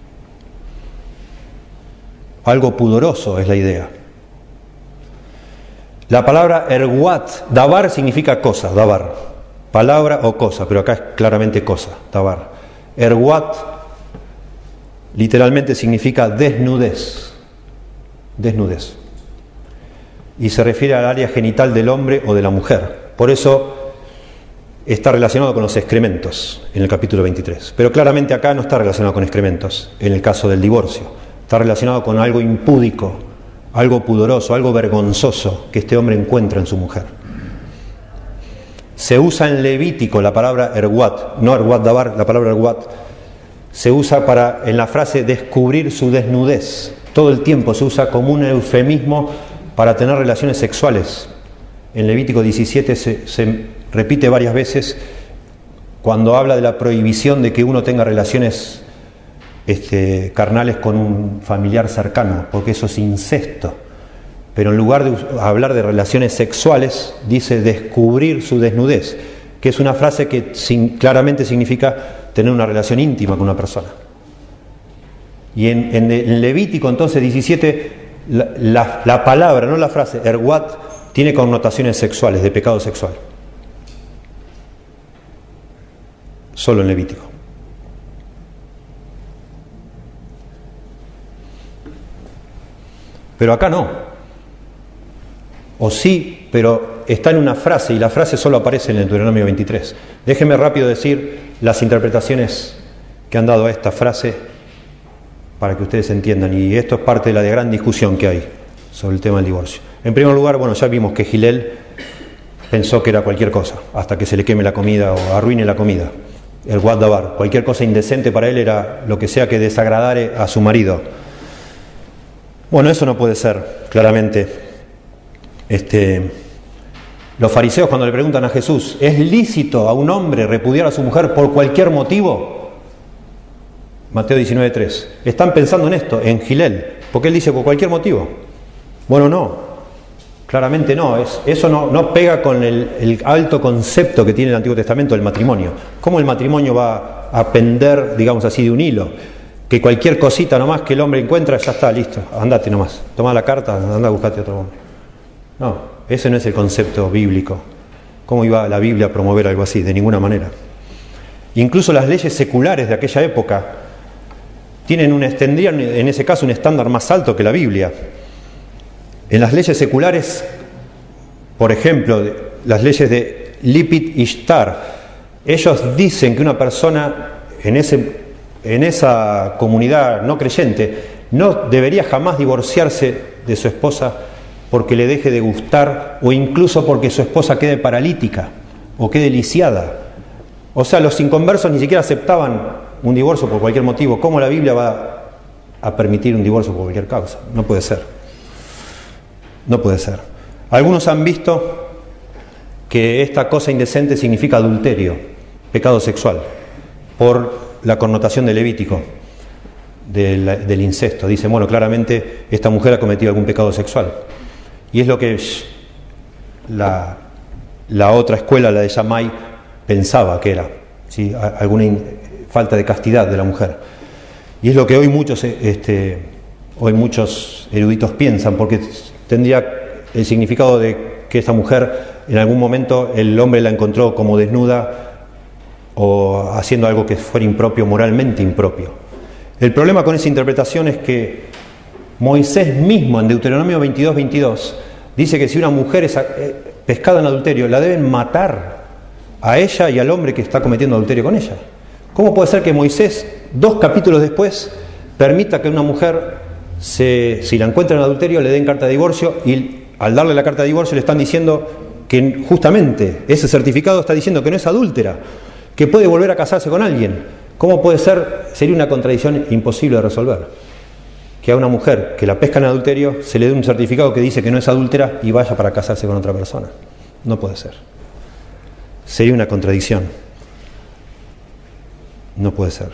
Algo pudoroso es la idea. La palabra erguat, dabar significa cosa, dabar, palabra o cosa, pero acá es claramente cosa, dabar. Erguat literalmente significa desnudez, desnudez. Y se refiere al área genital del hombre o de la mujer. Por eso está relacionado con los excrementos en el capítulo 23. Pero claramente acá no está relacionado con excrementos, en el caso del divorcio. Está relacionado con algo impúdico, algo pudoroso, algo vergonzoso que este hombre encuentra en su mujer. Se usa en Levítico la palabra erguat, no erguat dabar, la palabra erguat se usa en la frase descubrir su desnudez. Todo el tiempo se usa como un eufemismo para tener relaciones sexuales. En Levítico 17 se repite varias veces cuando habla de la prohibición de que uno tenga relaciones carnales con un familiar cercano, porque eso es incesto. Pero en lugar de hablar de relaciones sexuales, dice descubrir su desnudez, que es una frase que claramente significa tener una relación íntima con una persona. Y en Levítico entonces 17, la palabra, no la frase, erguat, tiene connotaciones sexuales, de pecado sexual. Solo en Levítico. Pero acá no. O sí, pero está en una frase, y la frase solo aparece en el Deuteronomio 23. Déjeme rápido decir las interpretaciones que han dado a esta frase para que ustedes entiendan, y esto es parte de la gran discusión que hay sobre el tema del divorcio. En primer lugar, bueno, ya vimos que Gilel pensó que era cualquier cosa, hasta que se le queme la comida o arruine la comida. El Wat Dabar, cualquier cosa indecente para él era lo que sea que desagradare a su marido. Bueno, eso no puede ser, claramente. Los fariseos, cuando le preguntan a Jesús, ¿es lícito a un hombre repudiar a su mujer por cualquier motivo? Mateo 19:3. Están pensando en esto, en Gilel, porque él dice por cualquier motivo. Bueno, no, claramente no. Eso no pega con el alto concepto que tiene el Antiguo Testamento del matrimonio. ¿Cómo el matrimonio va a pender, digamos así, de un hilo? Que cualquier cosita nomás que el hombre encuentra, ya está, listo, andate nomás, toma la carta, anda a buscarte otro hombre. No, ese no es el concepto bíblico. ¿Cómo iba la Biblia a promover algo así? De ninguna manera. Incluso las leyes seculares de aquella época tendrían en ese caso un estándar más alto que la Biblia. En las leyes seculares, por ejemplo, las leyes de Lipit Ishtar, ellos dicen que una persona en esa comunidad no creyente no debería jamás divorciarse de su esposa porque le deje de gustar o incluso porque su esposa quede paralítica o quede lisiada. O sea, los inconversos ni siquiera aceptaban un divorcio por cualquier motivo. ¿Cómo la Biblia va a permitir un divorcio por cualquier causa? No puede ser. No puede ser. Algunos han visto que esta cosa indecente significa adulterio, pecado sexual, por la connotación de Levítico, del incesto. Dicen, bueno, claramente esta mujer ha cometido algún pecado sexual. Y es lo que la otra escuela, la de Shammai, pensaba que era, ¿sí? Alguna falta de castidad de la mujer. Y es lo que hoy muchos eruditos piensan, porque tendría el significado de que esta mujer en algún momento el hombre la encontró como desnuda o haciendo algo que fuera impropio, moralmente impropio. El problema con esa interpretación es que Moisés mismo en Deuteronomio 22:22 dice que si una mujer es pescada en adulterio, la deben matar a ella y al hombre que está cometiendo adulterio con ella. ¿Cómo puede ser que Moisés, 2 capítulos después, permita que una mujer, si la encuentra en adulterio, le den carta de divorcio, y al darle la carta de divorcio le están diciendo que justamente ese certificado está diciendo que no es adúltera, que puede volver a casarse con alguien? ¿Cómo puede ser? Sería una contradicción imposible de resolver. Que a una mujer que la pesca en adulterio se le dé un certificado que dice que no es adúltera y vaya para casarse con otra persona. No puede ser. Sería una contradicción. No puede ser.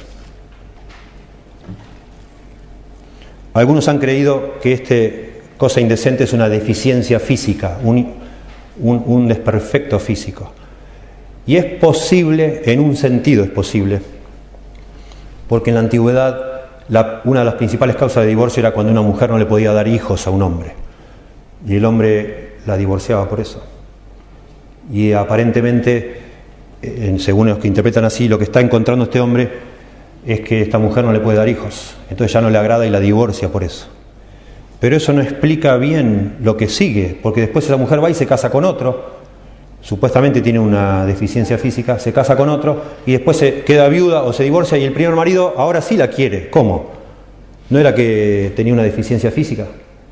Algunos han creído que cosa indecente es una deficiencia física, un desperfecto físico. Y es posible, en un sentido es posible, porque en la antigüedad una de las principales causas de divorcio era cuando una mujer no le podía dar hijos a un hombre. Y el hombre la divorciaba por eso. Y aparentemente, según los que interpretan así, lo que está encontrando este hombre es que esta mujer no le puede dar hijos, entonces ya no le agrada y la divorcia por eso. Pero eso no explica bien lo que sigue, porque después esa mujer va y se casa con otro, supuestamente tiene una deficiencia física, se casa con otro y después se queda viuda o se divorcia y el primer marido ahora sí la quiere. ¿Cómo? ¿No era que tenía una deficiencia física?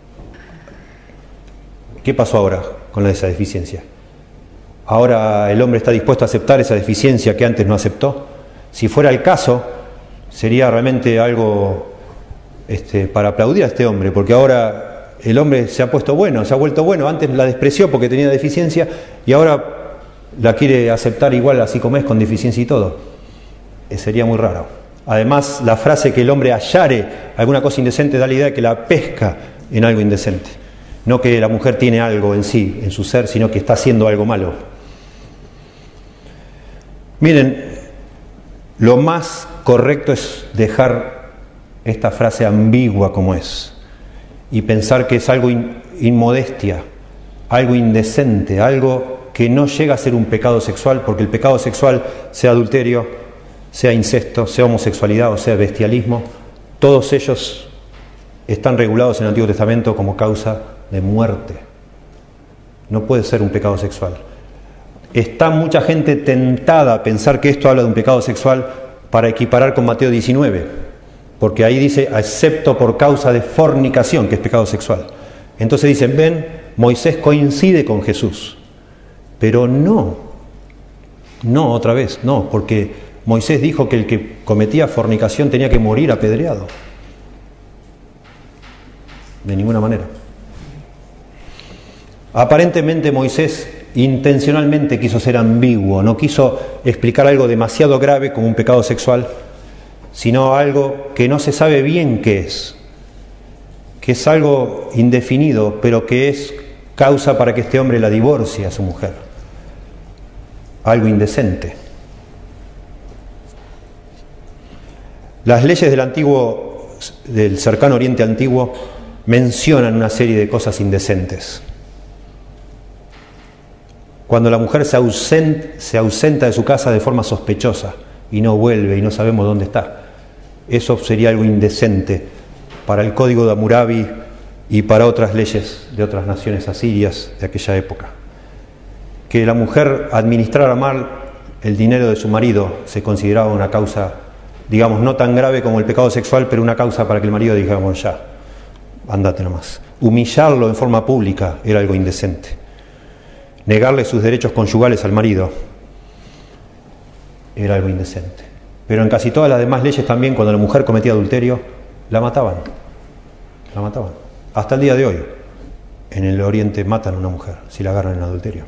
¿Qué pasó ahora con esa deficiencia? Ahora el hombre está dispuesto a aceptar esa deficiencia que antes no aceptó. Si fuera el caso, sería realmente algo para aplaudir a este hombre, porque ahora el hombre se ha puesto bueno, se ha vuelto bueno. Antes la despreció porque tenía deficiencia y ahora la quiere aceptar igual así como es, con deficiencia y todo. Sería muy raro. Además, la frase que el hombre hallare alguna cosa indecente da la idea de que la pesca en algo indecente. No que la mujer tiene algo en sí, en su ser, sino que está haciendo algo malo. Miren, lo más correcto es dejar esta frase ambigua como es y pensar que es algo inmodestia, algo indecente, algo que no llega a ser un pecado sexual, porque el pecado sexual, sea adulterio, sea incesto, sea homosexualidad o sea bestialismo, todos ellos están regulados en el Antiguo Testamento como causa de muerte. No puede ser un pecado sexual. Está mucha gente tentada a pensar que esto habla de un pecado sexual para equiparar con Mateo 19, porque ahí dice, excepto por causa de fornicación, que es pecado sexual. Entonces dicen, ven, Moisés coincide con Jesús. Pero no, otra vez, no, porque Moisés dijo que el que cometía fornicación tenía que morir apedreado. De ninguna manera. Aparentemente Moisés intencionalmente quiso ser ambiguo, no quiso explicar algo demasiado grave como un pecado sexual, sino algo que no se sabe bien qué es, que es algo indefinido, pero que es causa para que este hombre la divorcie a su mujer. Algo indecente. Las leyes del cercano Oriente Antiguo mencionan una serie de cosas indecentes. Cuando la mujer se ausenta de su casa de forma sospechosa y no vuelve y no sabemos dónde está, eso sería algo indecente para el código de Hammurabi y para otras leyes de otras naciones asirias de aquella época. Que la mujer administrara mal el dinero de su marido se consideraba una causa, digamos, no tan grave como el pecado sexual, pero una causa para que el marido dijera, bueno, ya, andate nomás. Humillarlo en forma pública era algo indecente. Negarle sus derechos conyugales al marido era algo indecente. Pero en casi todas las demás leyes también, cuando la mujer cometía adulterio, la mataban. La mataban. Hasta el día de hoy, en el Oriente matan a una mujer si la agarran en adulterio.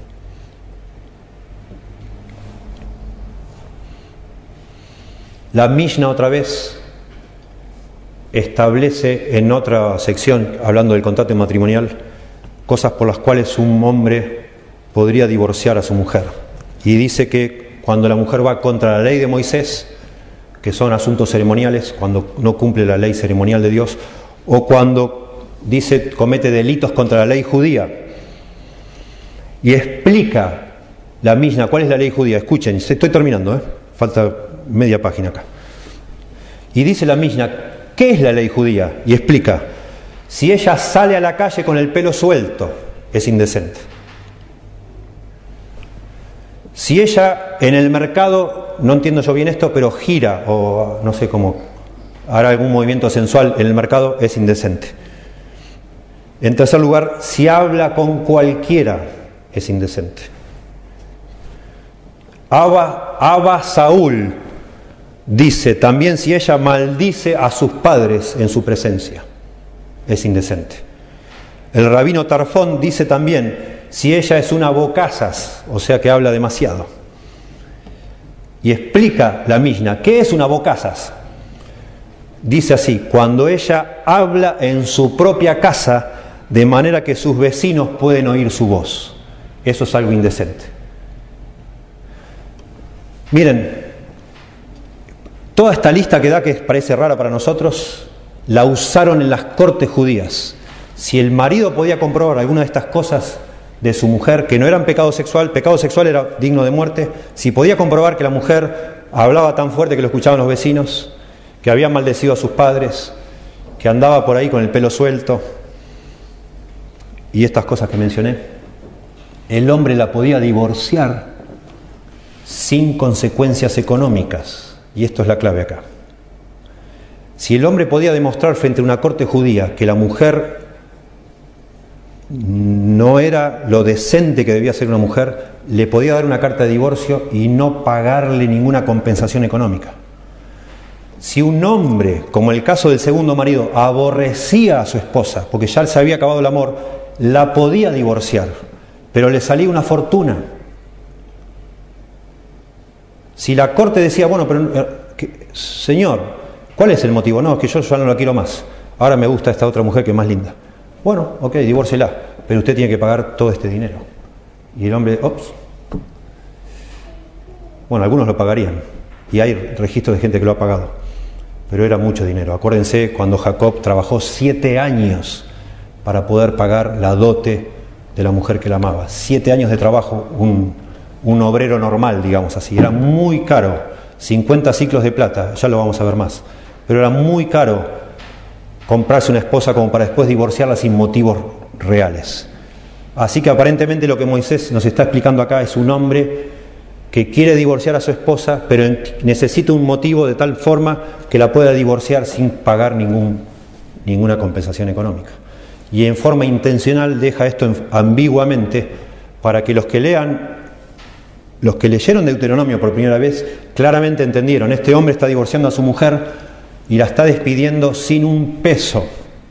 La Mishnah otra vez establece en otra sección, hablando del contrato matrimonial, cosas por las cuales un hombre podría divorciar a su mujer. Y dice que cuando la mujer va contra la ley de Moisés, que son asuntos ceremoniales, cuando no cumple la ley ceremonial de Dios, o cuando dice comete delitos contra la ley judía, y explica la Mishnah cuál es la ley judía. Escuchen, estoy terminando, falta media página acá. Y dice la Mishnah, ¿qué es la ley judía? Y explica, si ella sale a la calle con el pelo suelto, es indecente. Si ella en el mercado, no entiendo yo bien esto, pero gira o no sé cómo, hará algún movimiento sensual en el mercado, es indecente. En tercer lugar, si habla con cualquiera, es indecente. Abba Saúl dice también, si ella maldice a sus padres en su presencia, es indecente. El rabino Tarfón dice también, si ella es una bocazas, o sea que habla demasiado. Y explica la Mishnah, ¿qué es una bocazas? Dice así, cuando ella habla en su propia casa, de manera que sus vecinos pueden oír su voz. Eso es algo indecente. Miren, toda esta lista que da, que parece rara para nosotros, la usaron en las cortes judías. Si el marido podía comprobar alguna de estas cosas, de su mujer, que no eran pecado sexual era digno de muerte, si podía comprobar que la mujer hablaba tan fuerte que lo escuchaban los vecinos, que había maldecido a sus padres, que andaba por ahí con el pelo suelto, y estas cosas que mencioné, el hombre la podía divorciar sin consecuencias económicas, y esto es la clave acá. Si el hombre podía demostrar frente a una corte judía que la mujer no era lo decente que debía ser una mujer, le podía dar una carta de divorcio y no pagarle ninguna compensación económica. Si un hombre, como el caso del segundo marido, aborrecía a su esposa porque ya se había acabado el amor, la podía divorciar, pero le salía una fortuna. Si la corte decía, bueno, pero señor, ¿cuál es el motivo? No, es que yo ya no la quiero más, ahora me gusta esta otra mujer que es más linda. Bueno, ok, divórcela, pero usted tiene que pagar todo este dinero. Y el hombre, bueno, algunos lo pagarían, y hay registros de gente que lo ha pagado, pero era mucho dinero. Acuérdense cuando Jacob trabajó 7 años para poder pagar la dote de la mujer que la amaba. 7 años de trabajo, un obrero normal, digamos así, era muy caro, 50 ciclos de plata, ya lo vamos a ver más, pero era muy caro comprarse una esposa como para después divorciarla sin motivos reales. Así que aparentemente lo que Moisés nos está explicando acá es un hombre que quiere divorciar a su esposa, pero necesita un motivo de tal forma que la pueda divorciar sin pagar ninguna compensación económica. Y en forma intencional deja esto ambiguamente para que los que leyeron Deuteronomio por primera vez claramente entendieron: este hombre está divorciando a su mujer y la está despidiendo sin un peso.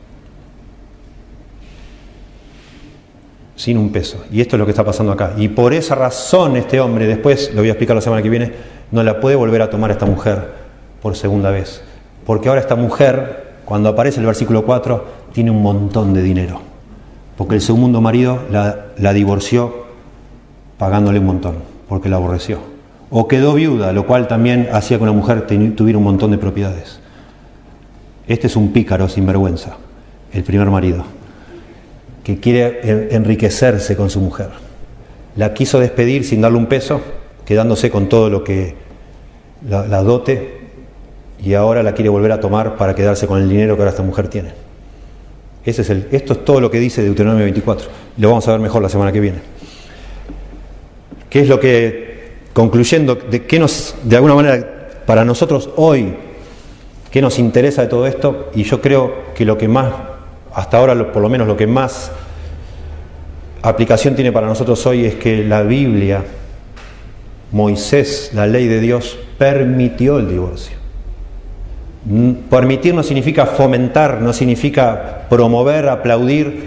Sin un peso. Y esto es lo que está pasando acá. Y por esa razón este hombre, después lo voy a explicar la semana que viene, no la puede volver a tomar a esta mujer por segunda vez. Porque ahora esta mujer, cuando aparece el versículo 4, tiene un montón de dinero. Porque el segundo marido la divorció pagándole un montón, porque la aborreció. O quedó viuda, lo cual también hacía que una mujer tuviera un montón de propiedades. Este es un pícaro sinvergüenza, el primer marido, que quiere enriquecerse con su mujer. La quiso despedir sin darle un peso, quedándose con todo lo que la dote, y ahora la quiere volver a tomar para quedarse con el dinero que ahora esta mujer tiene. Esto es todo lo que dice Deuteronomio 24. Lo vamos a ver mejor la semana que viene. ¿Qué es lo que, concluyendo, de alguna manera, para nosotros hoy, qué nos interesa de todo esto? Y yo creo que lo que más, hasta ahora por lo menos lo que más aplicación tiene para nosotros hoy es que la Biblia, Moisés, la ley de Dios, permitió el divorcio. Permitir no significa fomentar, no significa promover, aplaudir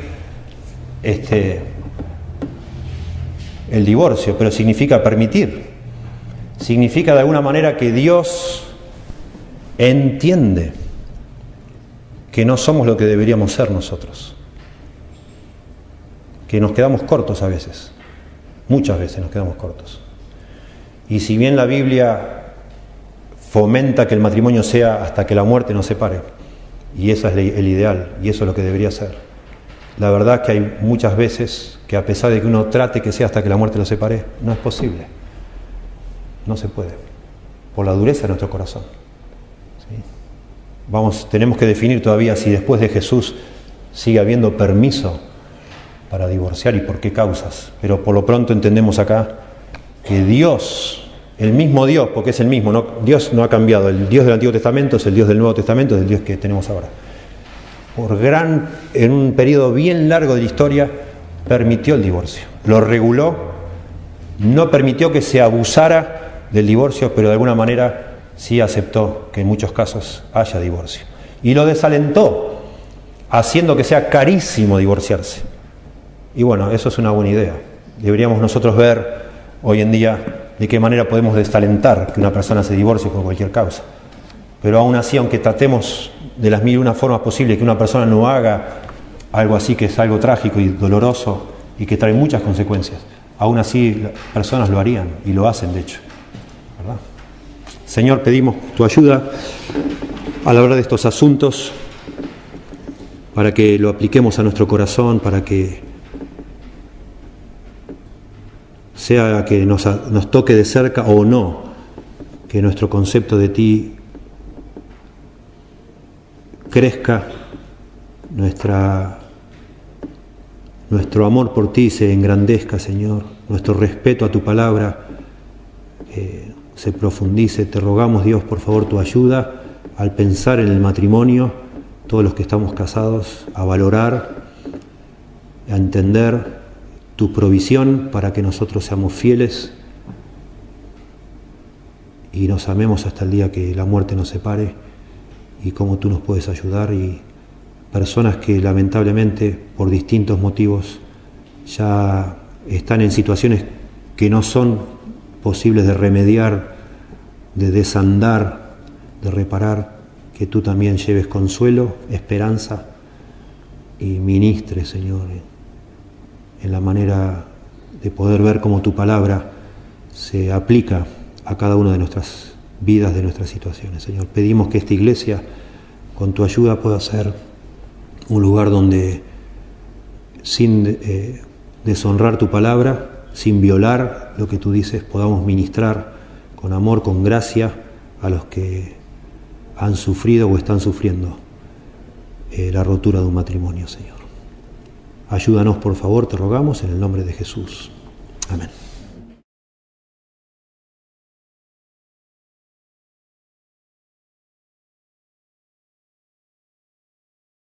el divorcio, pero significa permitir. Significa de alguna manera que Dios entiende que no somos lo que deberíamos ser nosotros, que nos quedamos cortos a veces, muchas veces nos quedamos cortos. Y si bien la Biblia fomenta que el matrimonio sea hasta que la muerte nos separe, y eso es el ideal, y eso es lo que debería ser, la verdad es que hay muchas veces que a pesar de que uno trate que sea hasta que la muerte lo separe, no es posible, no se puede, por la dureza de nuestro corazón. ¿Sí? Tenemos que definir todavía si después de Jesús sigue habiendo permiso para divorciar y por qué causas, pero por lo pronto entendemos acá que Dios, el mismo Dios, porque es el mismo, ¿no? Dios no ha cambiado, el Dios del Antiguo Testamento es el Dios del Nuevo Testamento, es el Dios que tenemos ahora. En un periodo bien largo de la historia, permitió el divorcio, lo reguló, no permitió que se abusara del divorcio, pero de alguna manera sí aceptó que en muchos casos haya divorcio. Y lo desalentó, haciendo que sea carísimo divorciarse. Y bueno, eso es una buena idea. Deberíamos nosotros ver hoy en día de qué manera podemos desalentar que una persona se divorcie por cualquier causa. Pero aún así, aunque tratemos de las 1001 formas posibles que una persona no haga algo así, que es algo trágico y doloroso y que trae muchas consecuencias, aún así las personas lo harían y lo hacen, de hecho, ¿verdad? Señor, pedimos tu ayuda a la hora de estos asuntos para que lo apliquemos a nuestro corazón, para que sea que nos toque de cerca o no, que nuestro concepto de ti crezca, nuestro amor por ti se engrandezca, Señor, nuestro respeto a tu palabra se profundice. Te rogamos, Dios, por favor, tu ayuda al pensar en el matrimonio, todos los que estamos casados, a valorar, a entender tu provisión para que nosotros seamos fieles y nos amemos hasta el día que la muerte nos separe, y cómo tú nos puedes ayudar, y personas que lamentablemente por distintos motivos ya están en situaciones que no son posibles de remediar, de desandar, de reparar, que tú también lleves consuelo, esperanza y ministres, Señor, en la manera de poder ver cómo tu palabra se aplica a cada una de nuestras vidas, de nuestras situaciones. Señor, pedimos que esta iglesia, con tu ayuda, pueda ser un lugar donde, sin deshonrar tu palabra, sin violar lo que tú dices, podamos ministrar con amor, con gracia, a los que han sufrido o están sufriendo la rotura de un matrimonio, Señor. Ayúdanos, por favor, te rogamos, en el nombre de Jesús. Amén.